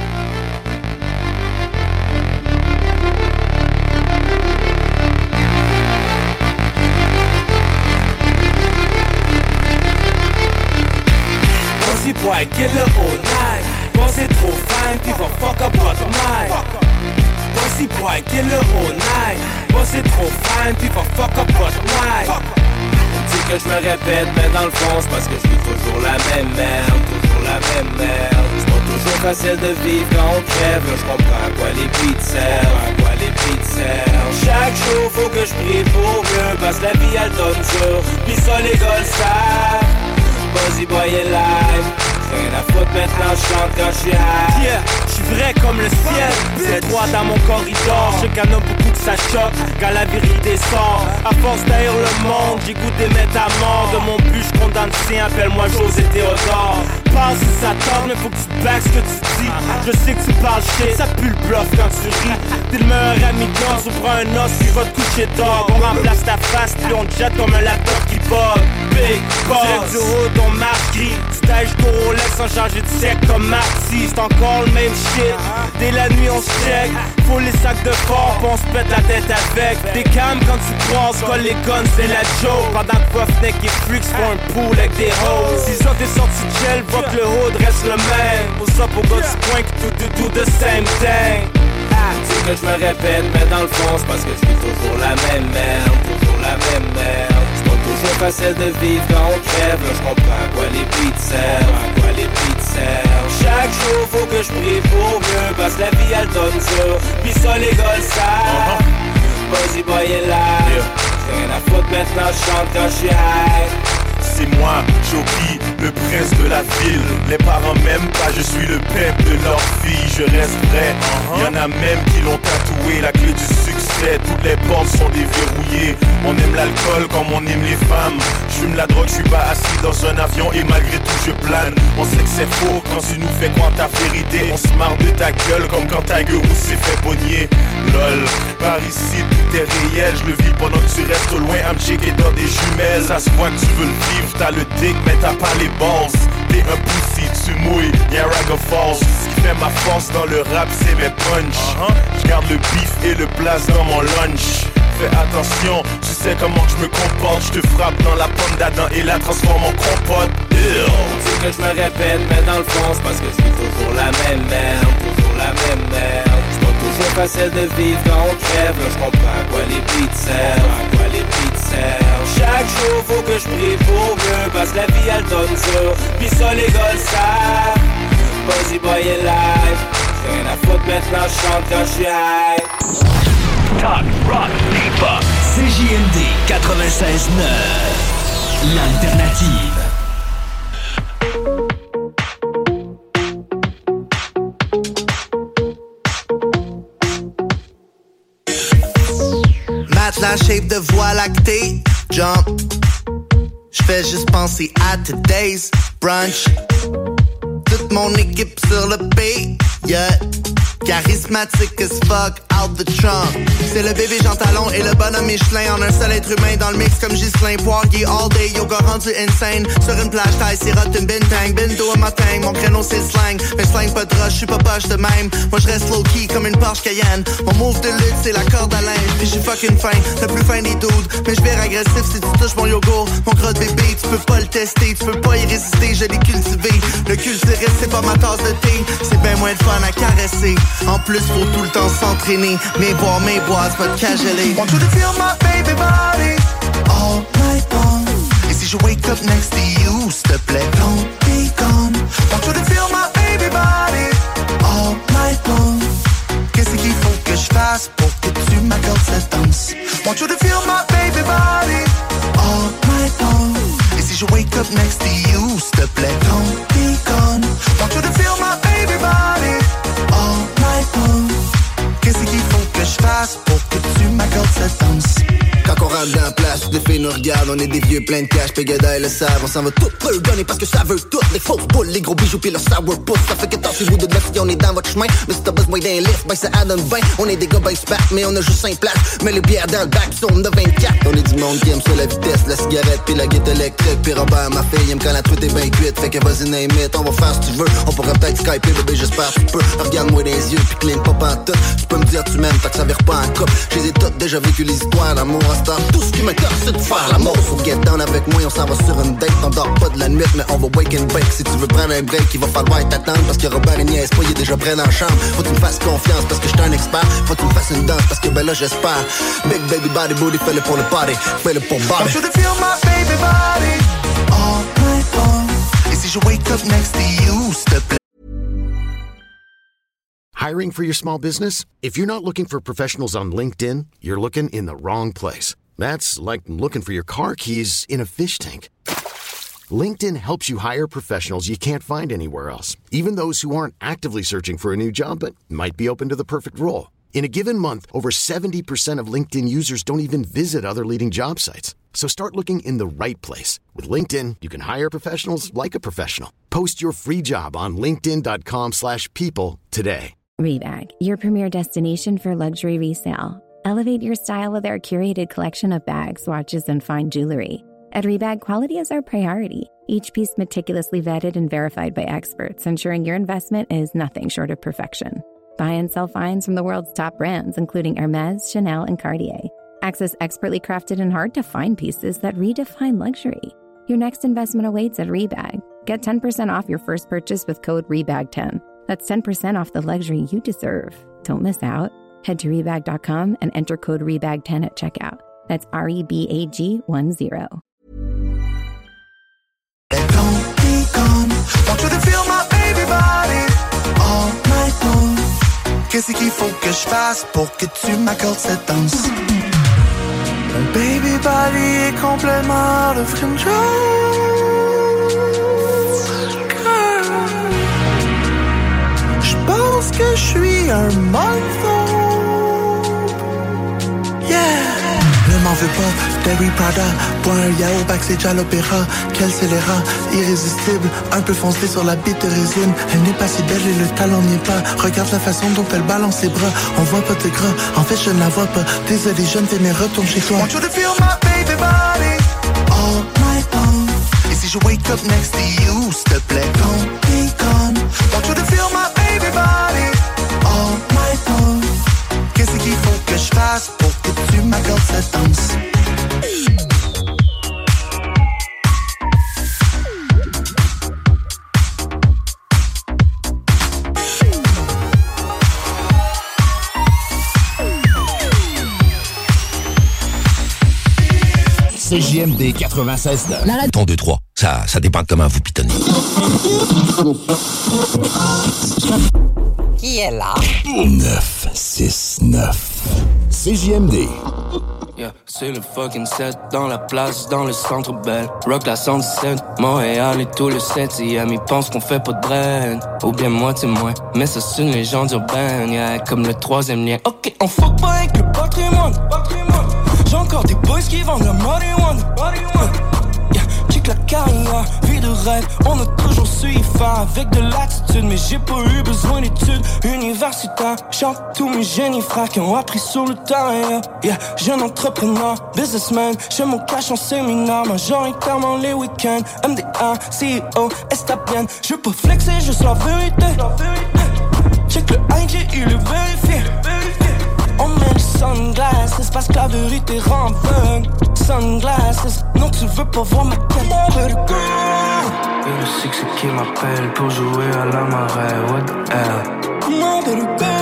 Pussy boy, get the whole night. Boss it trop fine, people fuck up bottom line. Pussy boy, get the whole night. Boss it trop fine, people fuck up bottom line. Dis que je me répète, mais dans le fond c'est parce que je vis toujours la même merde, toujours la même merde. C'est pas toujours facile de vivre quand on crève, là je comprends à quoi les beats servent, Chaque jour faut que je prie pour mieux, parce que la vie elle donne dur, pis ça les gars le savent. Buzzy boy est live, rien à foutre maintenant, je chante quand je suis high. Yeah, je suis vrai comme le ciel, c'est droit dans mon corridor. Je sais qu'il y en a beaucoup que ça choque quand la vérité sort. À force d'haïr le monde, j'ai goûté mettre à mort. De mon but, je condamne sien, appelle-moi José Théodore. Pense si ça tord, mais faut que tu te back ce que tu dis. Je sais que tu parles shit, ça pue le bluff quand tu ris. T'es le meilleur ami de danse, ou prends un os qui va te coucher d'or. On remplace ta face, puis on te jette comme un laptop qui bug. Big boss, direct du haut, ton marque gris. Tu tâches ton Rolex sans changer de siècle comme Marty. C'est encore le même shit, dès la nuit on se check. Faut les sacs de fort, pis on se pète la tête avec. Des cams quand tu croises, colle les guns, c'est la joke. Pendant que Roughneck et Freaks font un pool avec des hoes. Si ça t'es sorti de gel, voit que le hood reste le même. What's up au gars du coin qui do the same thing. Dis que je me répète, mais dans le fond c'est parce que je vis toujours la même merde, toujours la même merde. C'est pas toujours facile de vivre quand on crève, là je comprends à quoi les beats servent, Chaque jour faut que je prie pour mieux, parce que la vie elle donne dur, pis ça les gars le savent. Buzzy boy est live, rien à foutre maintenant, je chante quand je suis high. C'est moi, Jockey, le prince de la ville. Les parents m'aiment pas, je suis le père de leur fille. Je reste vrai, y'en a même qui l'ont tatoué. La clé du succès, toutes les portes sont déverrouillées. On aime l'alcool comme on aime les femmes. J'fume la drogue, j'suis pas assis dans un avion et malgré tout je plane. On sait que c'est faux quand tu nous fais croire ta vérité. On se marre de ta gueule comme quand Tiger Woods s'est fait pogner. Lol, par ici tout est réel. Je le vis pendant que tu restes au loin à me checker dans des jumelles. Ça se voit que tu veux le vivre, t'as le dick mais t'as pas les balls. T'es un pussy, tu mouilles, Niagara Falls. Ce qui fait ma force dans le rap c'est mes punch. J'garde le beef et le place dans mon lunch. Fais attention, tu sais comment je me comporte. Je te frappe dans la pomme d'Adam et la transforme en compote. Dis que je me répète, mais dans le fond c'est parce que je vis toujours la même merde, toujours la même merde. C'est pas toujours facile de vivre quand on crève, là je comprends à quoi les beats servent, Chaque jour faut que je prie pour mieux, parce que la vie elle donne dur, pis ça les gars le savent. Buzzy boy est live, rien à foutre maintenant, je chante quand je suis high. Talk, rock, hip-hop. CJMD 96.9. L'alternative. Matelas shape de voie lactée, jump. J'fais juste penser à today's brunch. Toute mon équipe sur le P, yeah. Charismatique as fuck, out the trunk. C'est le bébé Jean Talon et le bonhomme Michelin. En un seul être humain dans le mix comme Ghislain. Poirier all day, yoga rendu insane. Sur une plage taille, sirote une bintang. Bindo à matin, mon créneau c'est le slang. Mais slang pas de rush, j'suis pas poche de même. Moi j'reste low-key comme une Porsche Cayenne. Mon move de lutte c'est la corde à linge. Puis j'suis fucking fin, le plus fin des dudes. Mais j'vire agressif si tu touches mon yogourt. Mon gros de bébé, tu peux pas le tester. Tu peux pas y résister, je l'ai cultivé. Le culturiste c'est pas ma tasse de thé. C'est ben moins de fun à caresser. En plus faut tout le temps s'entraîner. Mais boire, c'est pas de cageler. Want you to feel my baby body all night long. Et si je wake up next to you, s'il te plaît, don't be gone. Want you to feel my baby body all night long. Qu'est-ce qu'il faut que je fasse pour que tu m'accordes cette danse? Want you to feel my baby body all night long. Et si je wake up next to you, s'il te plaît, don't be gone. Want you to feel my baby body all night long. Qu'est-ce qu'il faut que je fasse pour que tu m'accordes cette danse? Quand on rentre dans la place, les filles nous regardent, on est des vieux pleins de cash, Pégada et le savent, on s'en va tout peu donner parce que ça veut tout, les fausses boules, les gros bijoux pis le sourpuss, ça fait que tassez-vous de neuf si on est dans votre chemin, mais si t'as besoin d'un lift, ben ça donne 20, on est des gars ben spat, mais on a juste 5 places, mais les bières dans le bac sont de 24, on est du monde qui aime ça la vitesse, la cigarette pis la guette électrique, pis Robert, ma fille, aime quand la truite est ben cuite, fait que vas-y name it, on va faire ce tu veux, on pourrait peut-être skyper, bébé j'espère tu peux, regarde-moi dans les yeux pis clean pas pantoute, tu peux me dire tu m'aimes, tant que ça vire pas en couple, j'ai toutes déjà vécu les histoires d'amour à star, tout ce qui m'intéresse c'est de faire l'amour. Faut get down avec moi, on s'en va sur une date. On dort pas de la nuit, mais on va wake and bake. Si tu veux prendre un break, il va falloir t'attendre. Parce que Robert il niaise pas, il est déjà prêt dans la chambre. Faut que tu me fasses confiance parce que j'suis un expert. Faut que tu me fasses une danse parce que ben là j'espère. Big baby body booty, fais-le pour le party, fais-le pour body. Want you to feel my baby body all night long. Et si je wake up next to you, s'il te plaît. Hiring for your small business? If you're not looking for professionals on LinkedIn, you're looking in the wrong place. That's like looking for your car keys in a fish tank. LinkedIn helps you hire professionals you can't find anywhere else, even those who aren't actively searching for a new job but might be open to the perfect role. In a given month, over 70% of LinkedIn users don't even visit other leading job sites. So start looking in the right place. With LinkedIn, you can hire professionals like a professional. Post your free job on linkedin.com/people today. Rebag, your premier destination for luxury resale. Elevate your style with our curated collection of bags, watches, and fine jewelry. At Rebag, quality is our priority. Each piece meticulously vetted and verified by experts, ensuring your investment is nothing short of perfection. Buy and sell finds from the world's top brands, including Hermes, Chanel, and Cartier. Access expertly crafted and hard-to-find pieces that redefine luxury. Your next investment awaits at Rebag. Get 10% off your first purchase with code REBAG10. That's 10% off the luxury you deserve. Don't miss out. Head to Rebag.com and enter code REBAG10 at checkout. That's REBAG10. Don't be gone. Want you to feel my baby body all night long. Qu'est-ce qu'il faut que je fasse pour que tu m'accordes cette danse? Un baby body est complètement out of control. Je pense que je suis un monstre. Yeah. Ne m'en veux pas, Terry Prada. Bois un yaourt, backstage à l'opéra. Quel scélérat, irrésistible. Un peu foncé sur la bite de résine. Elle n'est pas si belle et le talent n'y est pas. Regarde la façon dont elle balance ses bras. On voit pas de gras, en fait je ne la vois pas. Désolé jeune, t'es mais retourne chez toi. Want you to feel my baby body all night long. Et si je wake up next to you, s'il te plaît, don't be gone. Want you to feel my baby body all night long. Qu'est-ce qu'il faut que je fasse pour que tu m'accordes cette danse? CJMD 96.9. Ton 2-3, ça dépend de comment vous pitonnez. Qui est là? 969. CJMD. Yeah, c'est le fucking 7 dans la place, dans le centre belle. Rock la 117, Montréal et tout le 7e. Ils pensent qu'on fait pas de brain, ou bien moitié moins. Mais ça c'est une légende urbaine, yeah, comme le 3e lien. Ok, on fuck pas avec le patrimoine. J'ai encore des boys qui vendent la marijuana. Yeah, check la carrière, vie de rêve, on a toujours su su y faire avec de l'attitude, mais j'ai pas eu besoin d'études universitaires. Chante tous mes génies frères qui ont appris sur le terrain. Yeah, jeune entrepreneur, businessman, j'ai mon cash en séminaire, majoritairement les week-ends. MDA, CEO, Estapienne, je veux pas flexer, juste la vérité. Check le IG, il est vérifié. On met les sunglasses parce que la vérité rend aveugle. Sunglasses, non tu veux pas voir ma tête. Et le six c'est qui m'appelle pour jouer à la marée. What the hell?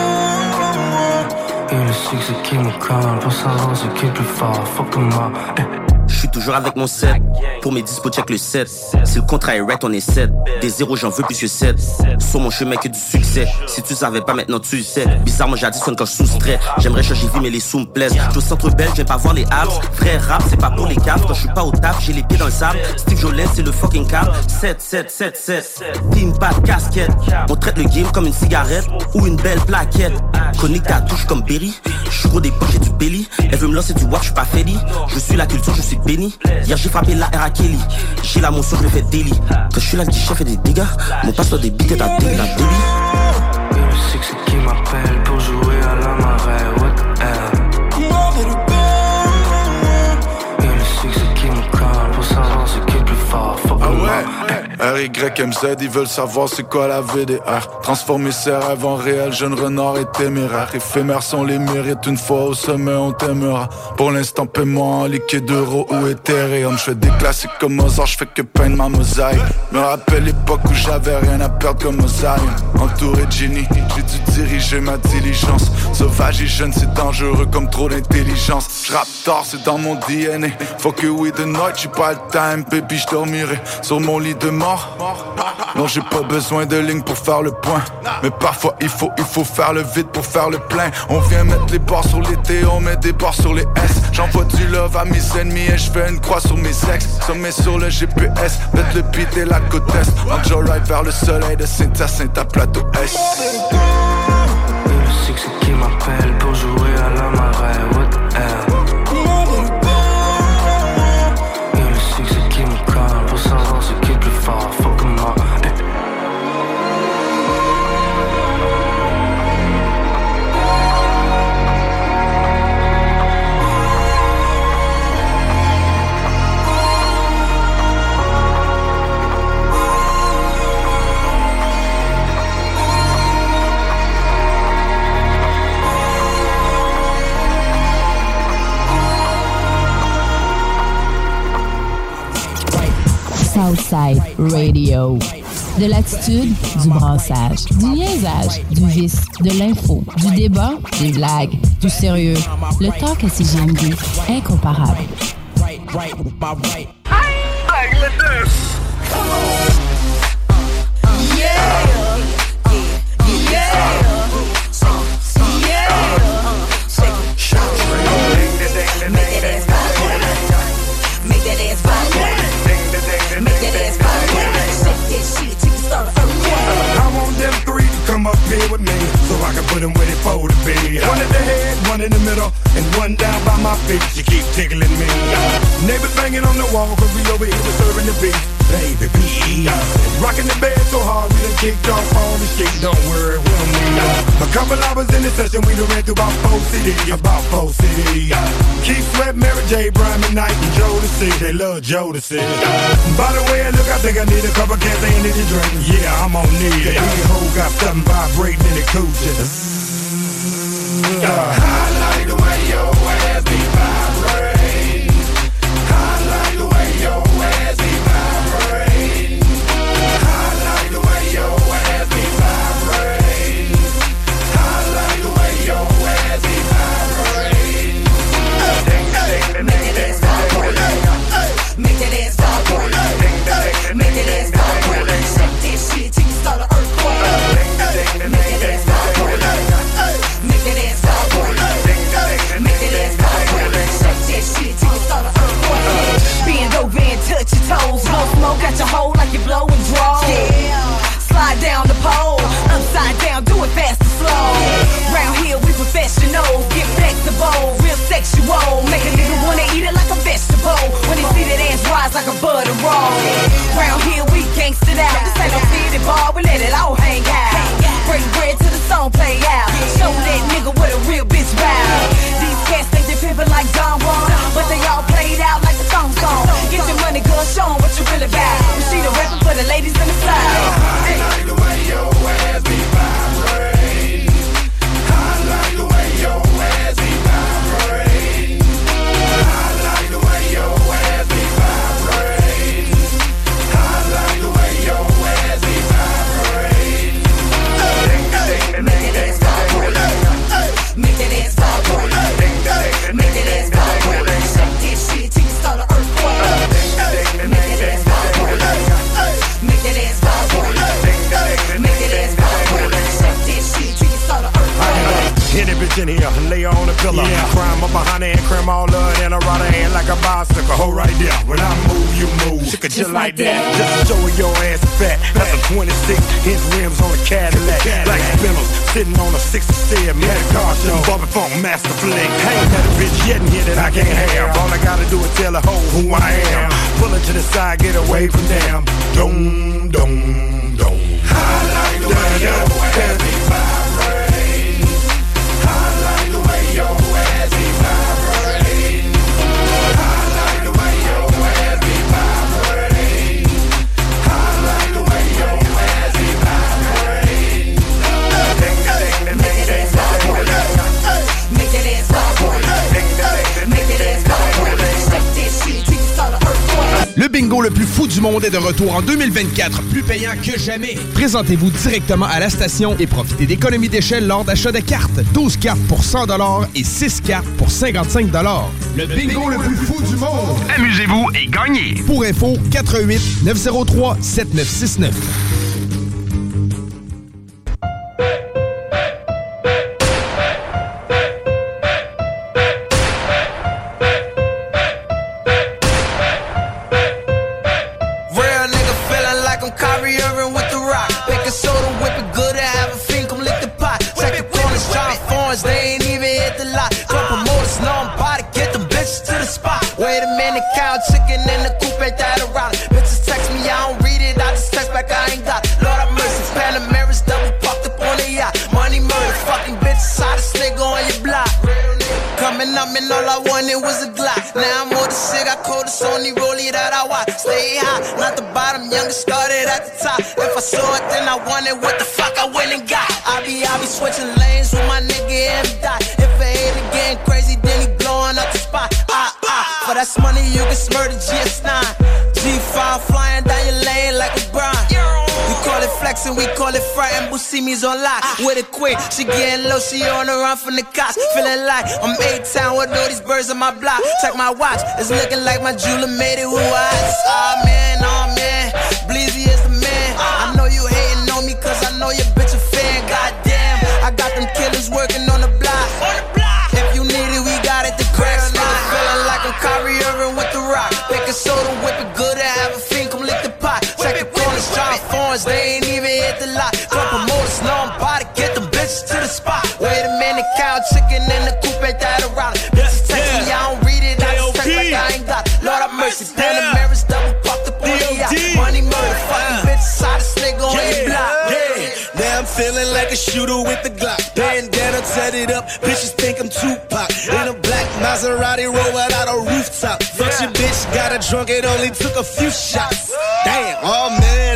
Et le six c'est qui me colle pour savoir ce qui est plus fort. Fuck moi. J'suis toujours avec mon set. Pour mes dispos, check le 7. Si le contrat est right, on est 7. Des zéros, j'en veux plus que 7. Sur mon chemin que du succès. Si tu savais pas, maintenant tu le sais. Bizarrement, j'additionne quand je soustrais. J'aimerais changer vie, mais les sous me plaisent. J'suis au centre belge, j'aime pas voir les abs. Vrai rap, c'est pas pour les caves. Quand j'suis pas au taf, j'ai les pieds dans le sable. Steve Jolin, c'est le fucking cap. 7, 7, 7, 7. Team, pas de casquette. On traite le game comme une cigarette ou une belle plaquette. Chronique ta touche comme Berry. J'suis gros des poches et du belly. Elle veut me lancer du watch, j'suis pas Freddy. Je suis la culture, je suis béni. Hier j'ai frappé la R à Kelly. J'ai la motion, je le fais daily. Quand je suis là, le guichet fait des dégâts. Mon passeur des bites est à débit. Et le six c'est qui m'appelle pour jouer à la marée. What the hell? Et le six c'est qui me colle pour savoir ce qui est plus fort. Fuck RYMZ, ils veulent savoir c'est quoi la VDR. Transformer ses rêves en réel, jeune renard et téméraire. Éphémères sont les mérites, une fois au sommet on t'aimera. Pour l'instant paiement en liquide euro ou Ethereum. J'fais des classiques comme Mozart, j'fais que peindre ma mosaïque. Me rappelle l'époque où j'avais rien à perdre comme Zion. Entouré de génie, j'ai dû diriger ma diligence. Sauvage et jeune, c'est dangereux comme trop d'intelligence. J'rappe tard, c'est dans mon DNA. Fuck you with the night, j'ai pas le time, baby, j'dormirai sur mon lit de mort. Non, j'ai pas besoin de ligne pour faire le point. Mais parfois il faut faire le vide pour faire le plein. On vient mettre les barres sur les T, on met des barres sur les S. J'envoie du love à mes ennemis et je fais une croix sur mes ex. Sommet sur le GPS, bête le beat et la côte est. On ride vers le soleil de Saint-Hyacinthe à plateau S. Et le six c'est qui m'appelle pour jouer à la marée. What the hell? Et le six c'est qui me colle pour savoir ce qui est plus fort. Fuck moi. Southside Radio. De l'attitude, du brassage, du niaisage, du vice, de l'info, du débat, des blagues, du sérieux. Le talk à CJMD, incomparable. Come up here with me, so I can put them where they supposed to be. One at the head, one in the middle, and one down by my feet. You keep tickling me. Neighbors banging on the wall, cause we over here was serving the beat. Baby, P.E. Rocking the bed so hard, we done kicked off on the street. Don't worry, we don't need a couple hours in the session, we done ran through about 4 cities. Keith Sweat, Mary J, Brian McKnight, and Joe the C. They love Joe the C. By the way, look, I think I need a couple cans of energy drink. Yeah, I'm on need it. Every hoe got something vibrating in the coochie. I like the way your ass be vibrating. I like the way your ass be vibrating. I like the way your ass be vibrating. I like the way your ass be vibrating. Make that ass vibrate. Make that ass vibrate. Make that ass vibrate. Shake that shit till you start an earthquake. Make that ass vibrate. Make that ass vibrate. Make that ass vibrate. Shake that shit till you start an earthquake. Bend over and touch your toes. Blow smoke out your hole like you're blowing draws. Yeah. Slide down the pole. Upside down, do it fast and slow. Round here we professionals. Get flexible, real sexual. Make a nigga wanna eat it like a vegetable. When they see that ass rise like a butter roll. Round here we gangsta out. This ain't no filler. Crime up behind her and cram all of it in a rod hand like a bicycle. Hold right there. When I move, you move. Just like that. Just to show your ass fat. That's a 26-inch rims on a Cadillac. Like spinners sitting on a 67 Metacar show. Bobby Funk, Master Flick. Ain't that a bitch yet in here that I can't have. All I gotta do is tell a hoe who I am. Pull it to the side, get away from them. Dum, dum, dum. I like the way your ass be vibrating. I like the way your ass be vibrating. I like the way your ass be vibrating. I like the way your ass be vibrating. Ding, ding, ding, ding, ding, ding. Make that ass vibrate. Ding, ding, ding, ding, ding, ding. Shake that shit till you start an earthquake. Le bingo le plus fou du monde est de retour en 2024, plus payant que jamais. Présentez-vous directement à la station et profitez d'économies d'échelle lors d'achat de cartes. 12 cartes pour 100 $ et 6 cartes pour 55 $. Le bingo le plus fou du monde. Amusez-vous et gagnez. Pour info, 88 903 7969. They ain't even hit the lot. Couple motors, no, I'm about to get them bitches to the spot. Wait a minute, cow chicken in the coupe, ain't that a ride? Bitches text me, I don't read it, I just text back, I ain't got. Lord have mercy, Panameras double parked up on the yacht. Money murder, fucking bitches, hottest nigga on your block. Coming up and all I wanted was a Glock. Now I'm more the shit, I call the Sony rollie that I watch. Stay high, not the bottom, youngest started at the top. If I saw it, then I wanted what the fuck I went and got. I be switching lanes with my nigga and die. If I hate again crazy, then he blowing up the spot. For that's money, you can smurder GS9. G5 flying down your lane like a Brian. We call it flexing, we call it frontin'. Busimi's on lock with a quick. She getting low, she on the run from the cops. Feeling like I'm 8-town with all these birds on my block. Check my watch, it's looking like my jeweler made it with eyes. Oh man, Bleezy is the man. I know you hating on me cause I know your bitch a fan. Goddamn, I got them killers working on the block. If you need it, we got it. The crack nigga feeling like I'm Kyrie Irving with the rock. Baking soda, whip it good and have a fiend, come lick the pot. Check the corners, drop phones, they ain't even hit the lot. Couple motors, no, I'm about to get them bitches to the spot. Wait a minute, cow chicken in the coupe, ain't that a ride? Bitches text me, I don't read it, I just text like I ain't got. Lord have mercy, Panameras double parked up on the yacht. Money murder, fucking bitches, hottest nigga on your block. Now I'm feeling like a shooter with the Glock. Bandana tatted up, bitches think I'm Tupac. In a black Maserati, roll out a rooftop. Fuck your bitch, got a drunk, it only took a few shots. Damn, oh man,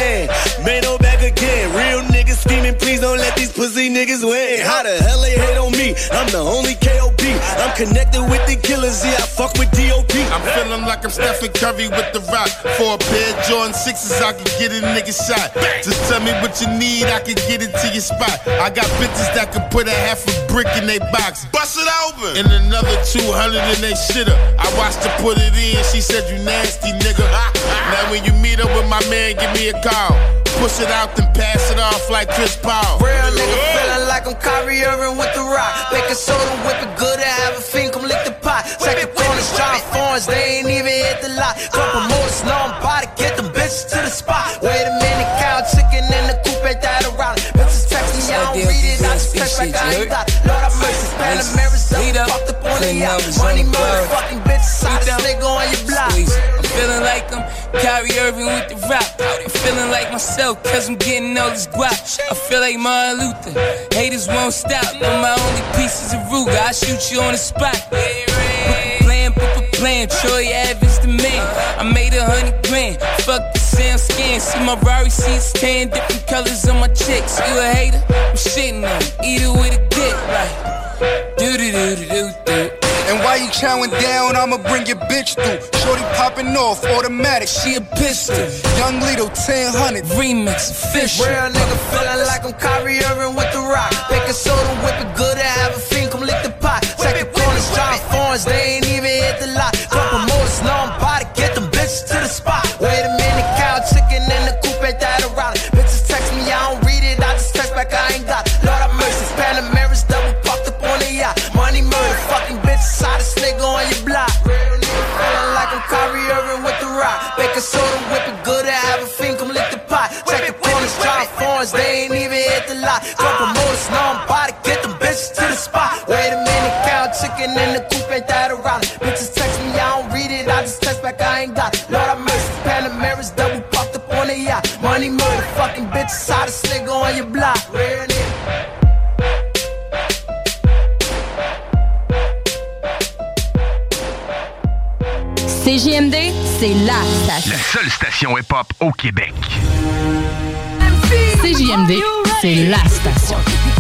made no back again. Real niggas scheming, please don't let these pussy niggas win. How the hell they hate on me? I'm the only KOP. I'm connected with the killers, yeah, I fuck with DOP. I'm feeling like I'm Stephen Curry with the rock. For a pair of Jordan 6s, I can get a nigga shot. Just tell me what you need, I can get it to your spot. I got bitches that can put a half a brick in they box. Bust it open! And another 200 in they shitter. I watched her put it in, she said you nasty nigga. Now when you meet up with my man, give me a call. Push it out, then pass it off like Chris Paul. Real nigga feeling like I'm Kyrie Irving with the rock. Baking soda, whip it good and have a fiend, come lick the pot. Check the corners, drop phones, they ain't even hit the lot. Couple motors, no, I'm about to get them bitches to the spot. Wait a minute, cow chicken in the coupe, ain't that a ride? Bitches text me, I don't read it, I just text like I ain't got. Lord have mercy, Panameras up, fucked up on the yacht. Money murder, fucking bitches, hottest nigga on your block. I'm feeling like I'm Kyrie Irving with the rap. I'm feeling like myself, cause I'm getting all this guap. I feel like Martin Luther, haters won't stop. Know my only piece is a Ruger, I shoot you on the spot. Plan, Troy Evans the man. I made 100 grand. Fuck the Sam scan. See my Rari seats, 10 different colors on my chicks. You a hater? I'm shitting on you. Eat it with a dick, like do. And while you chowing down, I'ma bring your bitch through. Shorty popping off, automatic. She a pistol. Young Lito, 1000 remix official. Real nigga feeling like I'm Kyrie Irving with the rock. Baking soda, whip it good and have a fiend, come lick the pot. Check the corners, drop phones, they ain't even hit the lot. Couple motors, no, I'm about to get them bitches to the spot. Wait a minute, cow chicken in the coupe, ain't that a ride? Bitches text me, I don't read it, I just text back I ain't got. Lord have mercy, Panameras double parked up on the yacht. Money murder. lot. Drop a motor, now I'm about to get them bitches to the spot. Wait a minute, count chicken in the coop, ain't that a rally? Bitches text me, I don't read it, I just text back, I ain't got it. Lord have mercy, Panameras double popped up on the yacht. Money murder, fucking bitches, hottest nigga on your block. Real nigga. CJMD, c'est la station. La seule station hip-hop au Québec. CJMD, c'est la station.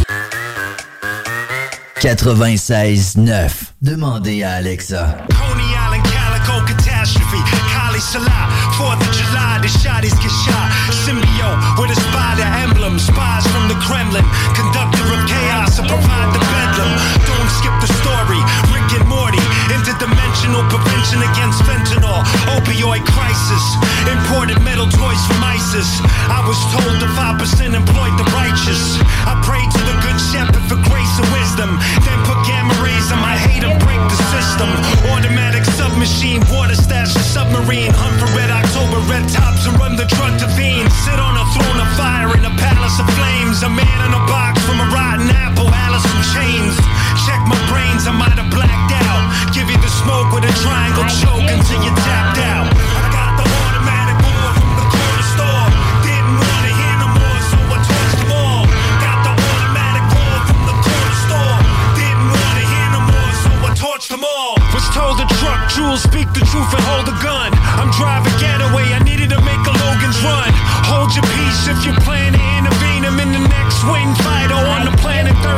96.9. Demandez à Alexa. Coney Island, Calico catastrophe. Kali Salah, 4th of July, the shotties get shot. Symbiote with a spider emblem. Spies from the Kremlin. Conductor of chaos to provide the bedlam. Don't skip the story. Rick and Morty. Interdimensional prevention against fentanyl. Opioid crisis. Imported metal toys from ISIS. I was told the 5% employed the righteous. I prayed to the good shepherd for grace and wisdom. Then put gamma rays on my hate and break the system. Automatic submachine, water stash, submarine. Hunt for red October, red tops, and run the drug to fiends. Sit on a throne of fire in a palace of flames. A man in a box from a rotten apple, Alice in chains. Check my brains, I might have blacked out. Give you the smoke with a triangle choke until you tapped out. I got the automatic board from the corner store. Didn't want to hear no more, so I torched them all. Got the automatic board from the corner store. Didn't want to hear no more, so I torched them all. Was told the truck, Jules, speak the truth and hold a gun. I'm driving getaway, I needed to make a Logan's run. Hold your peace if you're planning to intervene. I'm in the next wing fighter on the planet 13.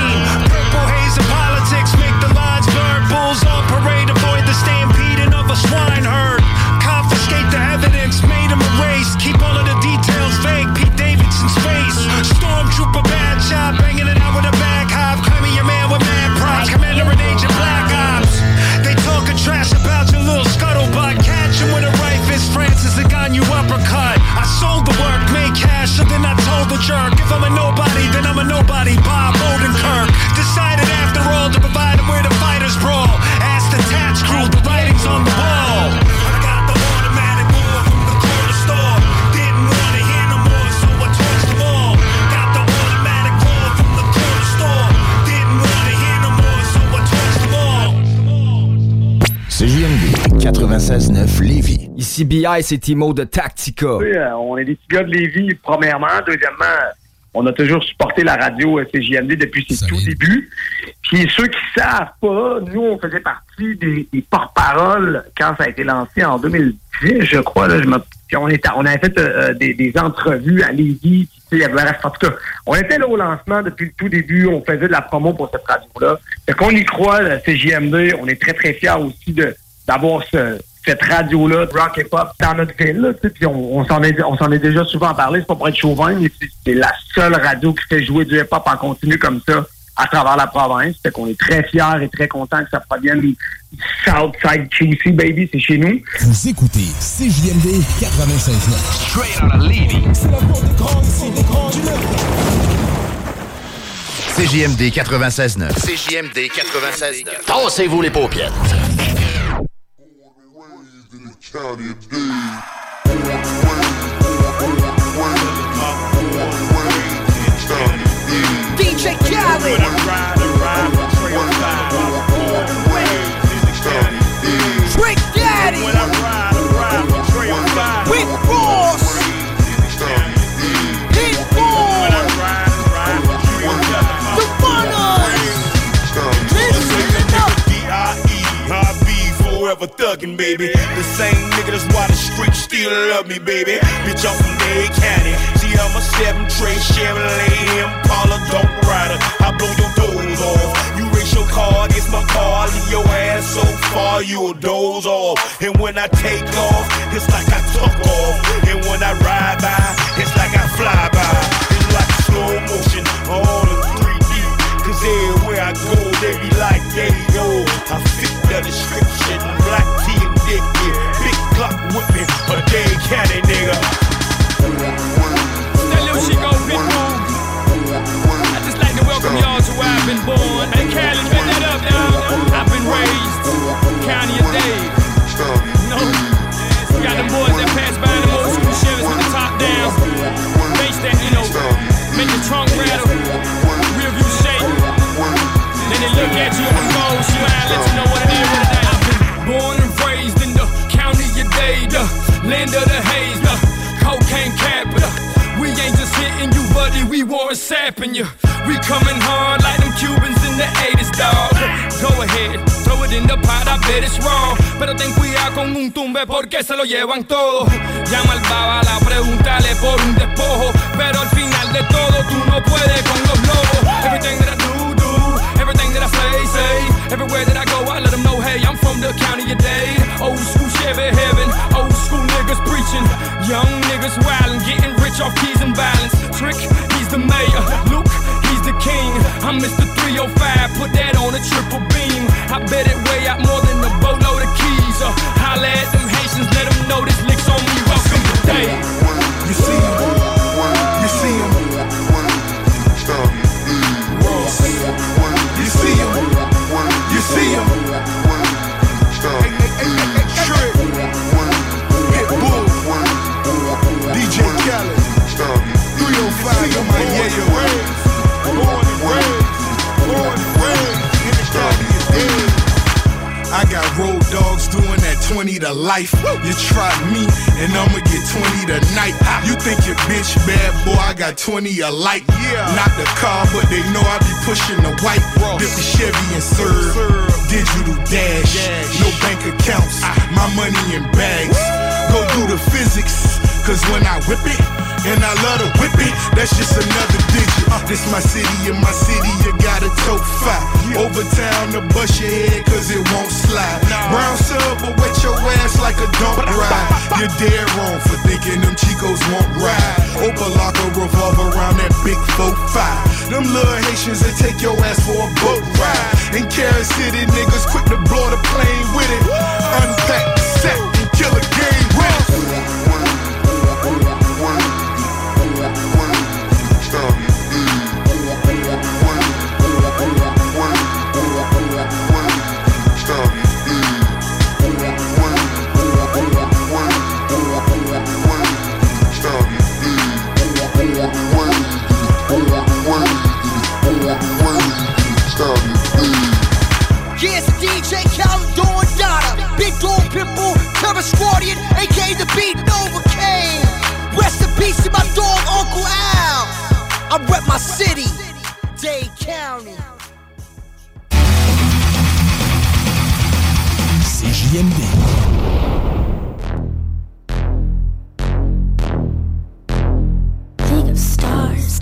Purple haze of politics make the lines blur. Bulls on parade, avoid the stampeding of a swine herd. Confiscate the evidence, made him erase. Keep all of the details vague, Pete Davidson's face. Stormtrooper bad job, banging it out with a bag hop. Claiming your man with mad props, commander in Agent Black Ops. They talking trash about your little scuttlebutt. Catch him with a right fist, Francis, the gun you uppercut. I sold the work, made cash, so then I told the jerk. If I'm a nobody, then I'm a nobody, Bob Odenkirk. Decided after all to provide him where the fighters brawl. Asked the tax crew, the writing's on the wall. I got the automatic board from the corner store. Didn't want to hear no more, so I torched them all. Got the automatic board from the corner store. Didn't want to hear no more, so I torched them all. CJMD 96.9 Lévis. Ici BI, c'est Timo de Tactica. Oui, on est des petits gars de Lévis, premièrement. Deuxièmement, on a toujours supporté la radio CJMD depuis ses tout débuts. Puis ceux qui savent pas, nous, on faisait partie des porte-paroles quand ça a été lancé en 2010, je crois. Là, puis on avait fait des entrevues à Lévis. Puis, en tout cas, on était là au lancement depuis le tout début. On faisait de la promo pour cette radio-là. Fait qu'on y croit, la CJMD. On est très, très fiers aussi d'avoir cette radio-là, de rock et pop, dans notre ville, là, puis on s'en est déjà souvent parlé, c'est pas pour être chauvin, mais c'est la seule radio qui fait jouer du hip-hop en continu comme ça à travers la province. Fait qu'on est très fiers et très contents que ça provienne du Southside QC, baby, c'est chez nous. Vous écoutez CJMD 96.9. Straight out of Lévis. C'est la porte des grands, ici, des grands du Nord. CJMD 96.9. CJMD 96.9. Tassez-vous les paupières. DJ Khaled. Trick Daddy. With Ross. Pitbull. The Runners. Forever thuggin', baby. The same nigga that's why the streets still love me, baby. Bitch, I'm from Dade County. See, I'm a 7-tray Chevrolet Impala Dog Rider. I blow your doors off. You race your car against my car, leave your ass so far you'll doze off. And when I take off, it's like I took off. And when I ride by, it's like I fly by. It's like slow motion, all in 3D. Cause everywhere I go, they be like, there you go. I fit the description, black tea and dick, yeah. Big clock with me, a Dade County nigga. That little shit go Pitbull. I just like to welcome y'all to where I've been born. Hey, Cali, pick that up, y'all. I've been raised, County of Dade. You know, we got them boys I let you know what it is today. I've been born and raised in the county of Dade, the land of the haze, the cocaine capital. We ain't just hitting you, buddy, we warrant sapping you. We coming hard like them Cubans in the 80s, dog. Go ahead, throw it in the pot, I bet it's wrong. Pero ten cuidado con un tumbe porque se lo llevan todo. Llama al babala, pregúntale por un despojo. Pero al final de todo, tú no puedes con los lobos. Everything that I do, everything that I say. Everywhere that I go, I let them know, hey, I'm from the county of Dade. Old school Chevy heaven, old school niggas preaching. Young niggas wildin', getting rich off keys and violence. Trick, he's the mayor. Luke, he's the king. I'm Mr. 305, put that on a triple beam. I bet it way out more than a boatload of keys. Holla at them Haitians, let them know this lick's on me. Welcome to Dade. You see him, you see him. You see him, you see him. Trick, Pitbull, DJ Khaled, 305 on my born and raised in the county of Dade. I got road dogs doing that 20 to life. You try me, and I'ma get 20 tonight. You think your bitch bad, boy, I got 20 alike. Not the car, but they know I be pushing the white. Dip the Chevy and serve. Digital dash, no bank accounts. My money in bags. Go do the physics, cause when I whip it, and I love to whip it, that's just another digit. This my city, in my city, you gotta toe fight. Over town to bust your head, cause it won't slide. Brown sub, but wet your ass like a dump ride. You're dead wrong for thinking them Chicos won't ride. Open lock a revolver around that big 4-5. Them little Haitians that take your ass for a boat ride. In Carrot City, niggas quick to blow the plane with it. Unpack the set and kill a game with it. Yes, DJ Khaled, Dawn Donna, Big Dog Pitbull, Terror Squadian, aka the Beat Novocaine. Rest in peace to my dog, Uncle Al. I rep my city, Dade County. CJMD. League of Stars.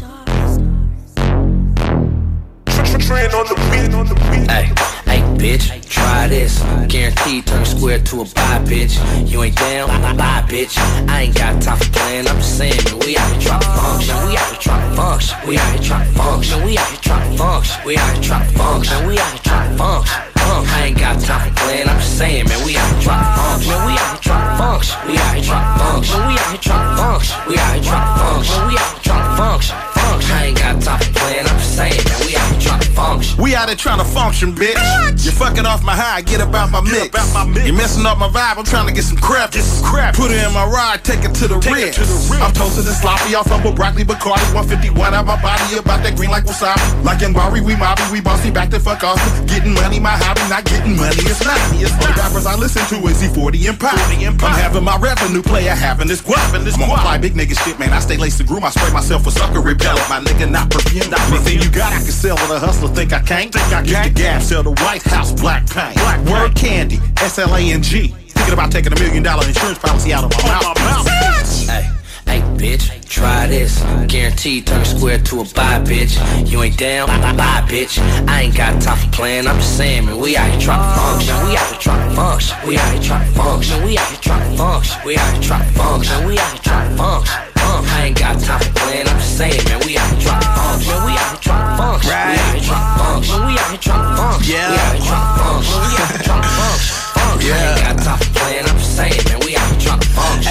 Hey, bitch, try this. Guaranteed turn square to a bye, bitch. You ain't down, bye, bitch. I ain't got time for playing, I'm just saying, man, we out here trying to function. We out here trying to function. We out here trying to function. We out here trying to function. We out here trying to function. We out here trying to function. I ain't got time for playing, I'm just saying, man, we out here trying to function. We out here trying to function. We out here trying to function. We out here trying to function. We out here trying to function. We out here trying to function. I ain't got time for playing, I'm just saying, man, we out here trying to function. We out here trying to function, bitch. You're fucking off my high, get about my mix. You're messing up my vibe, I'm trying to get some crap. Put it in my ride, take it to the ribs. I'm toasted and sloppy, off up with broccoli, Bacardi, 151 out my body, about that green like wasabi. Like in Bari, we mobby, we bossy, back to fuck off. Getting money, my hobby, not getting money, it's not. The rappers I listen to is E40 and Pop. I'm having my revenue player, having this guap. I'm on fly big nigga shit, man, I stay laced and groom, I spray myself with sucker repellent. My nigga not perfume, anything you got I can sell, but a hustler think I can't. Use the gas, sell the White House black paint. Word candy, SLANG. Thinking about taking $1 million insurance policy out of my mouth. Hey, bitch, try this. Guaranteed turn square to a bye, bitch. You ain't down, bye, bitch. I ain't got time for playing, I'm just saying, man, we out here trying to function. We out here trying to function. We out here trying to function. We out here trying to function. We out here trying to function. We out here trying to function. I ain't got time for playing, I'm just saying, man, we out here trying to function. We out here trying to function. We out here trying to function. We out here trying to function. We out here trying to function. We out here trying to function. I ain't got time for playing, I'm just saying, man, we out here trying to function. Hey, bitch.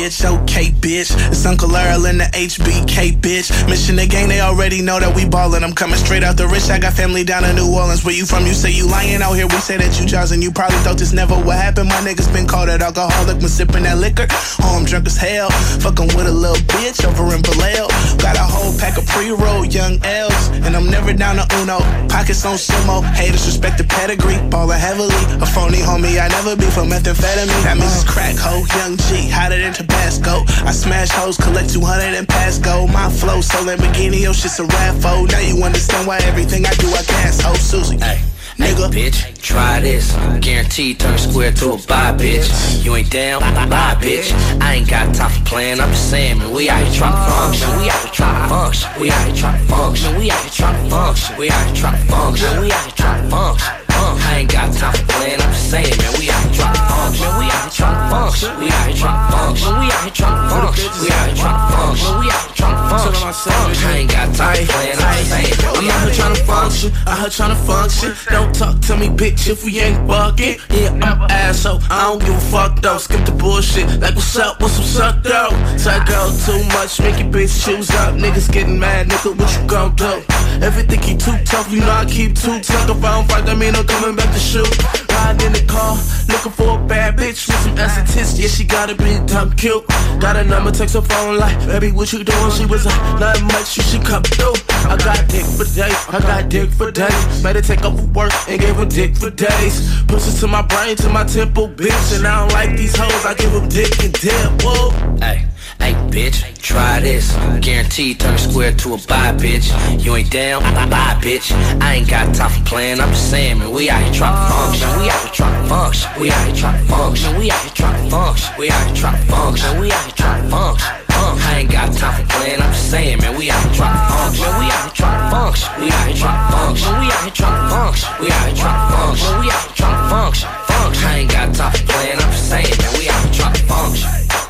bitch, okay, bitch. It's Uncle Earl in the HBK, bitch. Mission the gang, they already know that we ballin'. I'm coming straight out the rich, I got family down in New Orleans. Where you from? You say you lying out here, we say that you jaws, and you probably thought this never would happen. My niggas been called an alcoholic when sippin' that liquor. Oh, I'm drunk as hell, fucking with a little bitch over in Vallejo. Got a whole pack of pre-roll young L's, and I'm never down to Uno. Pockets on sumo, haters respect the pedigree. Ballin' heavily, a phony homie, I never be for methamphetamine. That means it's crack hoe, young G, hotter than Tabasco. I smash hoes, collect 200 and pass go. My flow so Lamborghini, your shit's a raffo. Now you understand why everything I do I gas ho, Susie. Hey. Nigga, bitch, try this. Guaranteed turn square to a buy, bitch. You ain't down, bye, bitch. I ain't got time for playing, I'm just saying, man. We out here trying to function. We out here trying to function. We out here trying to function. We out here trying to function. We out here trying to function. We out here trying to function. I ain't got time for playing, I'm just saying, man. We out here trying to function. We out here trying to function. We out here trying to function. We out here trying to function. We out here trying to function. We out here trying to function. I ain't got time for playing, I'm just saying, man. I'm out here trying to function. Out here trying to function. Don't talk to me, bitch, if we ain't bugging. Yeah, I'm an asshole. I don't give a fuck though. Skip the bullshit. Like what's up? What's up though? Psycho too much, make your bitch choose up. Niggas getting mad, nigga, what you gon' do? Everything keep too tough, you know I keep too tough. If I don't fight, that mean I'm coming back to shoot. Riding in the car, looking for a bad bitch with some ass and tits. Yeah, she gotta be dumb cute. Got a number, text her phone like, baby, what you doing? She was like, not much, you should come through. I got dick for days, I got dick for days. Made her take off for work and gave her dick for days. Pushes to my brain, to my temple, bitch. And I don't like these hoes, I give them dick and dip, whoa. Hey. Hey, bitch, try this. Guaranteed turn square to a buy, bitch. You ain't down, bye, bitch. I ain't got time for playing, I'm just saying, man. We out here trying to function. We out here trying to function. We out here trying to function. We out here trying to function. We out here trying to function. We out here trying to function. I ain't got time for playing, I'm just saying, man. We out here trying to function. We out here trying to function. We out here trying to function. We out here trying to function. We out here trying to function. We out here trying to function. I ain't got time for playing, I'm just saying, man. We out here trying to function.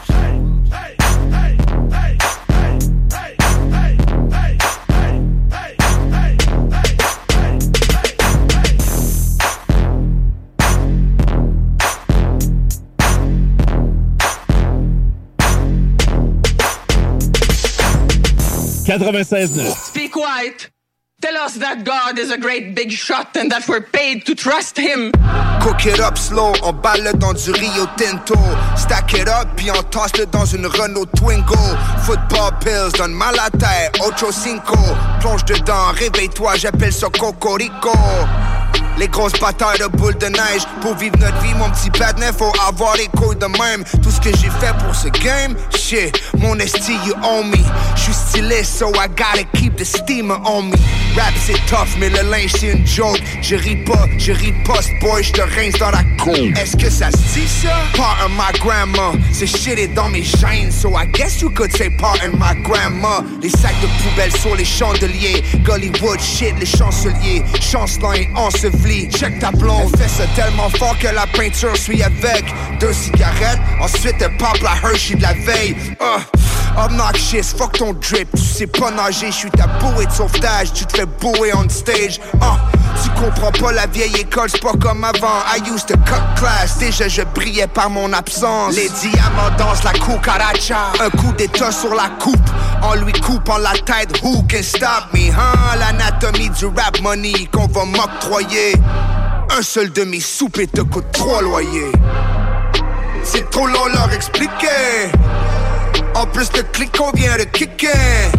96.9. Speak white. Tell us that God is a great big shot and that we're paid to trust him. Cook it up slow, on balle dans du Rio Tinto. Stack it up, puis on tasse-le dans une Renault Twingo. Football pills, donne mal à la tête, Ocho Cinco. Plonge dedans, réveille-toi, j'appelle ça Cocorico. Les grosses batailles de boules de neige. Pour vivre notre vie, mon petit patinet, faut avoir les couilles de même. Tout ce que j'ai fait pour ce game, shit, mon esti, you own me. J'suis stylé, so I gotta keep the steamer on me. Rap c'est tough, mais le linge c'est une joke. Je ris pas, je riposte, boy, j'te rince dans la coupe. Est-ce que ça se dit ça? Pardon my grandma, ce shit est dans mes gènes. So I guess you could say pardon my grandma. Les sacs de poubelle sur les chandeliers. Gollywood shit, les chanceliers. Chancelant et enseveli. Check ta blonde, elle fait ça tellement fort que la peinture suit avec 2 cigarettes, ensuite elle pop la Hershey de la veille. Obnoxious, fuck ton drip, tu sais pas nager, j'suis ta bouée de sauvetage, tu te fais bouer on stage. Tu comprends pas la vieille école, c'est pas comme avant. I used to cut class, déjà je brillais par mon absence. Les diamants dansent la cucaracha, un coup d'état sur la coupe, en lui coupant la tête, who can stop me, hein? L'anatomie du rap money qu'on va m'octroyer. Un seul de mes soupes te coûte 3 loyers. C'est trop long leur expliquer. En plus le clic qu'on vient de kicker.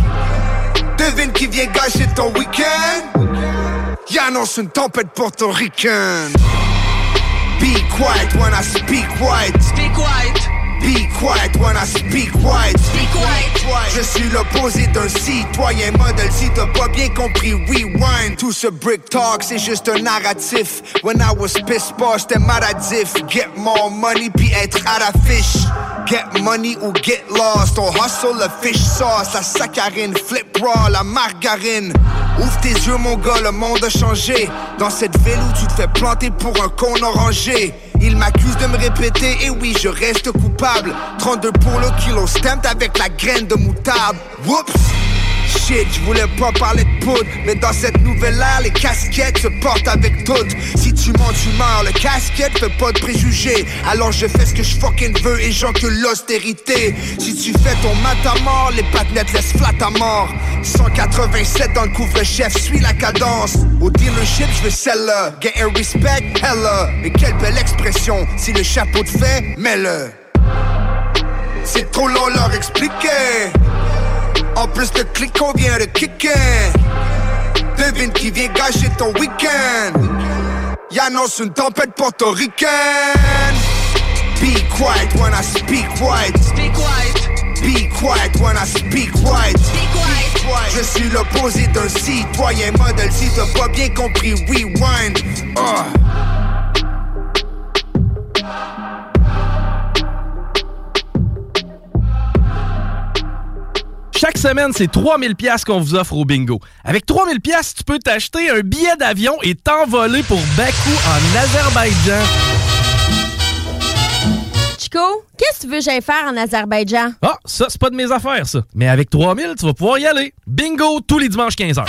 Devine qui vient gâcher ton week-end. Y'annonce une tempête portoricaine. Be quiet when I speak white. Speak white. Be quiet when I speak white. Speak white. Je suis l'opposé d'un citoyen modèle. Si t'as pas bien compris, rewind. Tout ce brick talk, c'est juste un narratif. When I was pissed pas, j'étais maladif. Get more money puis être à l'affiche. Get money ou get lost. On hustle le fish sauce, la saccharine, flip raw, la margarine. Ouvre tes yeux mon gars, le monde a changé. Dans cette ville où tu te fais planter pour un con orangé. Il m'accuse de me répéter, et oui je reste coupable. 32 pour le kilo, stamped avec la graine de moutarde. Whoops! shit, je voulais pas parler de poudre. Mais dans cette nouvelle ère, les casquettes se portent avec toutes. Si tu mens, tu meurs, le casquette fait pas de préjugés. Alors je fais ce que je fucking veux et j'encule l'austérité. Si tu fais ton mat à mort, les patinettes laissent flat à mort. 187 dans le couvre-chef, suis la cadence. Au dealership, je veux celle-là. Get a respect, hella. Mais quelle belle expression, si le chapeau te fait, mets-le. C'est trop long leur expliquer. En plus le clic qu'on vient de kicker. Devine qui vient gâcher ton week-end. Y'annonce une tempête portoricaine. Be quiet when I speak white. Speak white. Be quiet when I speak white. Speak white. Je suis l'opposé d'un citoyen modèle. Si t'as pas bien compris, rewind. Chaque semaine, c'est 3000 $ qu'on vous offre au bingo. Avec 3000 $, tu peux t'acheter un billet d'avion et t'envoler pour Bakou en Azerbaïdjan. Chico, qu'est-ce que tu veux que j'aille faire en Azerbaïdjan? Ah, ça, c'est pas de mes affaires, ça. Mais avec 3000, tu vas pouvoir y aller. Bingo, tous les dimanches 15h.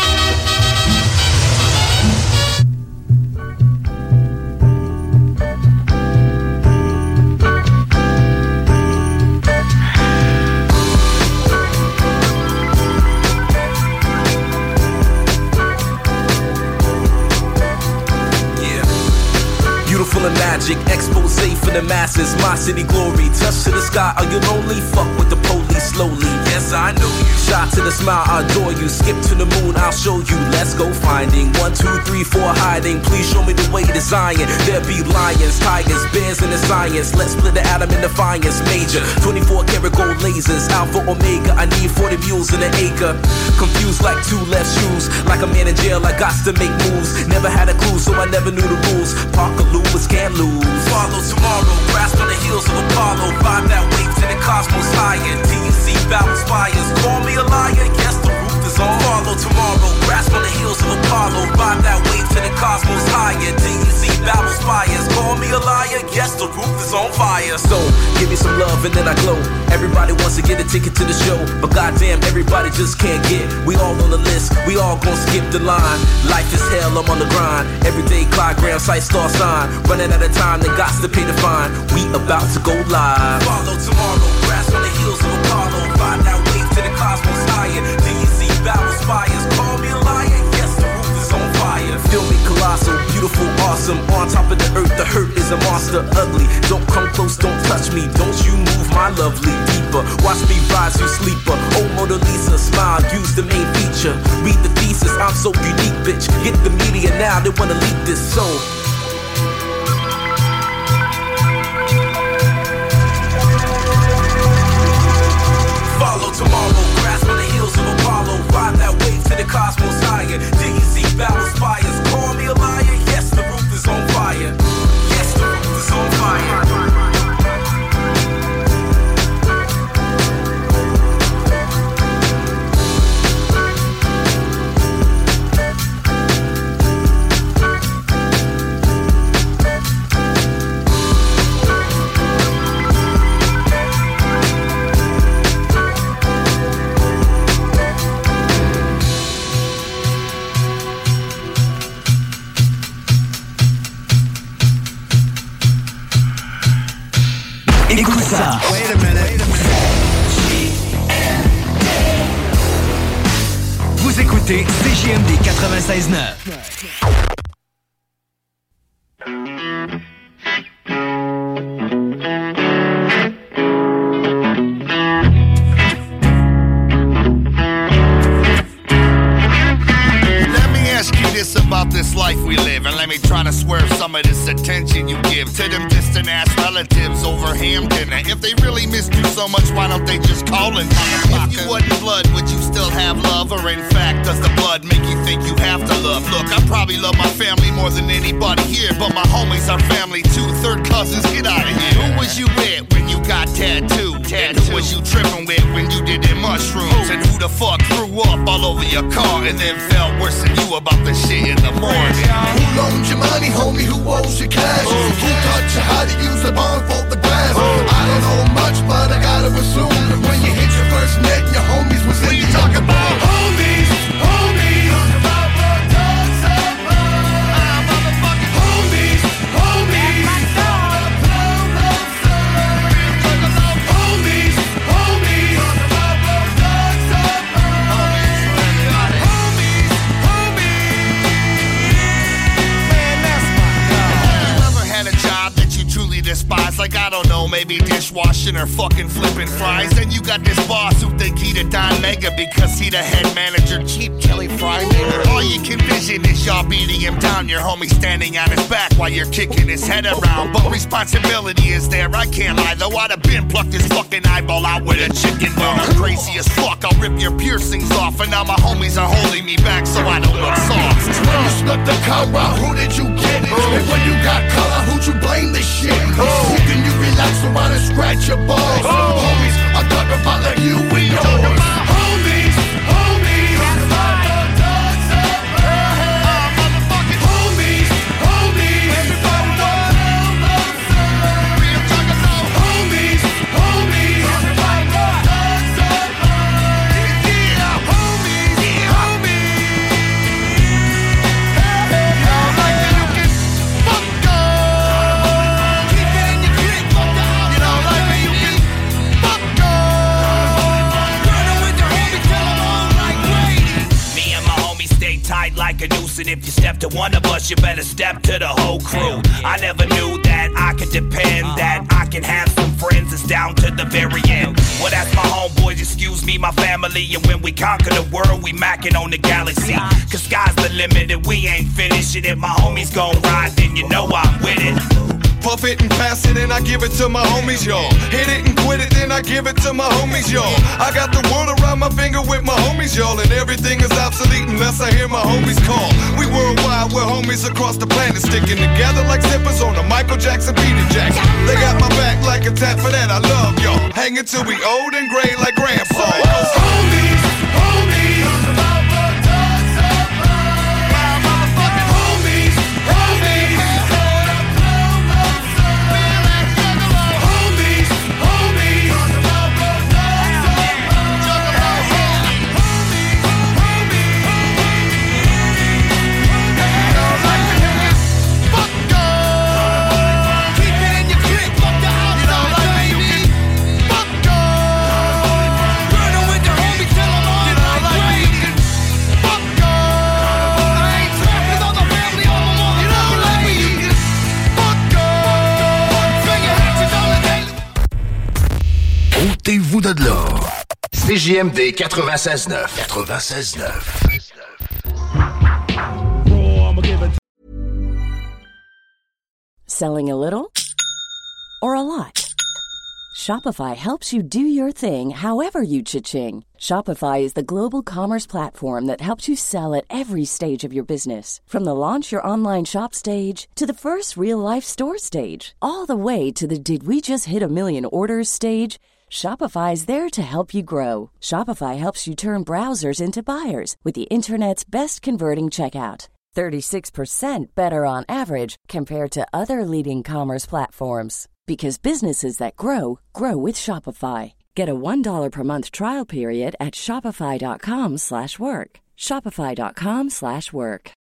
Beautiful and magic, expose for the masses. My city glory, touch to the sky. Are you lonely? Fuck with the police slowly. Yes, I know you. Shot to the smile, I adore you. Skip to the moon, I'll show you. Let's go finding 1, 2, 3, 4 hiding. Please show me the way to Zion. There be lions, tigers, bears in the science. Let's split the atom in defiance. Major 24 karat gold lasers, Alpha Omega. I need 40 mules in an acre. Confused like two left shoes. Like a man in jail, I got to make moves. Never had a clue, so I never knew the rules. Parker Lewis can't lose. Follow tomorrow, grasp on the heels of Apollo. Ride that wave to the cosmos higher. TEC battle spires. Call me a liar, yes the roof is on. Follow tomorrow, grasp on the heels of Apollo. Ride that wave to the cosmos higher. TEC battle spires. Call me a liar, yes the roof is on fire. So, give me some love and then I glow. Everybody wants to get a ticket to the show, but goddamn everybody just can't get. We all on the list, we all gon' skip the line. Life is hell, I'm on the grind. Everyday Clyde Graham site star sign. Running out of time, then got to pay the fine. We about to go live. Follow tomorrow, grasp on the heels of Apollo. Ride that wave to the cosmos higher. Do you see battle spires? Call me a liar, yes the roof is on fire. Feel me colossal, beautiful, awesome. On top of the earth, the hurt is a monster, ugly. Don't come close, don't touch me. Don't you move my lovely deeper. Watch me rise, you sleeper. Oh Mona Lisa, smile, use the main feature. Read the thesis, I'm so unique, bitch. Get the media now, they wanna leak this soul. Follow tomorrow, grasp on the heels of Apollo. Ride that wave to the cosmos higher. DEC battle spires. Call me a liar, yes the roof is on fire. Yes the roof is on fire. Écoute ça. Wait a minute. Vous écoutez CJMD 96.9. This about this life we live, and let me try to swerve some of this attention you give to them distant ass relatives over Hampton. And if they really missed you so much, why don't they just call and if you wasn't blood, would you still have love? Or in fact, does the blood make you think you have to love? Look, I probably love my family more than anybody here, but my homies are family too. Third cousins, get out of here. Who was you with when you got tattooed? And who was you tripping with when you did them mushrooms? And who the fuck threw up all over your car and then felt worse than you about the shit in the morning? Who loaned you money, homie? Who owes you cash? Who taught you how to use a bond for the grass? I don't know much, but I gotta assume that when you hit your first net, your homies was in. What you talking about, homie? baby dishwashing or fucking flipping fries. Then you got this boss who think he the Don Mega because he the head manager, cheap Kelly Fry nigga. All you can vision is y'all beating him down, your homie standing on his back while you're kicking his head around. But responsibility is there, I can't lie though. I'd have been plucked his fucking eyeball out with a chicken bone. I'm crazy as fuck, I'll rip your piercings off. And now my homies are holding me back so I don't look soft. When you snuck the car out, who did you get it? And when you got color, who'd you blame this shit? Can you relax around and scratch your balls? Homies, I'm talking about like you and yours. Homies, homies, homies, homies, everybody knows. Homies, homies, everybody knows. Yeah, homies, tight like a noose, and if you step to one of us, you better step to the whole crew. I never knew that I could depend, that I can have some friends that's down to the very end. Well, that's my homeboys, excuse me, my family, and when we conquer the world, we macking on the galaxy. Cause sky's the limit, and we ain't finishing it. My homies gon' ride, then you know I'm with it. Puff it and pass it and I give it to my homies, y'all. Hit it and quit it, then I give it to my homies, y'all. I got the world around my finger with my homies, y'all. And everything is obsolete unless I hear my homies call. We worldwide, we're homies across the planet, sticking together like zippers on a Michael Jackson, Peter Jackson. They got my back like a tap, for that I love y'all. Hanging till we old and gray like grandpa. Homies, homies. Ôtez-vous de là. CJMD 96.9. 96.9. Selling a little or a lot? Shopify helps you do your thing however you cha-ching. Shopify is the global commerce platform that helps you sell at every stage of your business. From the launch your online shop stage to the first real-life store stage, all the way to the did we just hit a million orders stage. Shopify is there to help you grow. Shopify helps you turn browsers into buyers with the internet's best converting checkout. 36% better on average compared to other leading commerce platforms. Because businesses that grow, grow with Shopify. Get a $1 per month trial period at shopify.com/work. Shopify.com/work.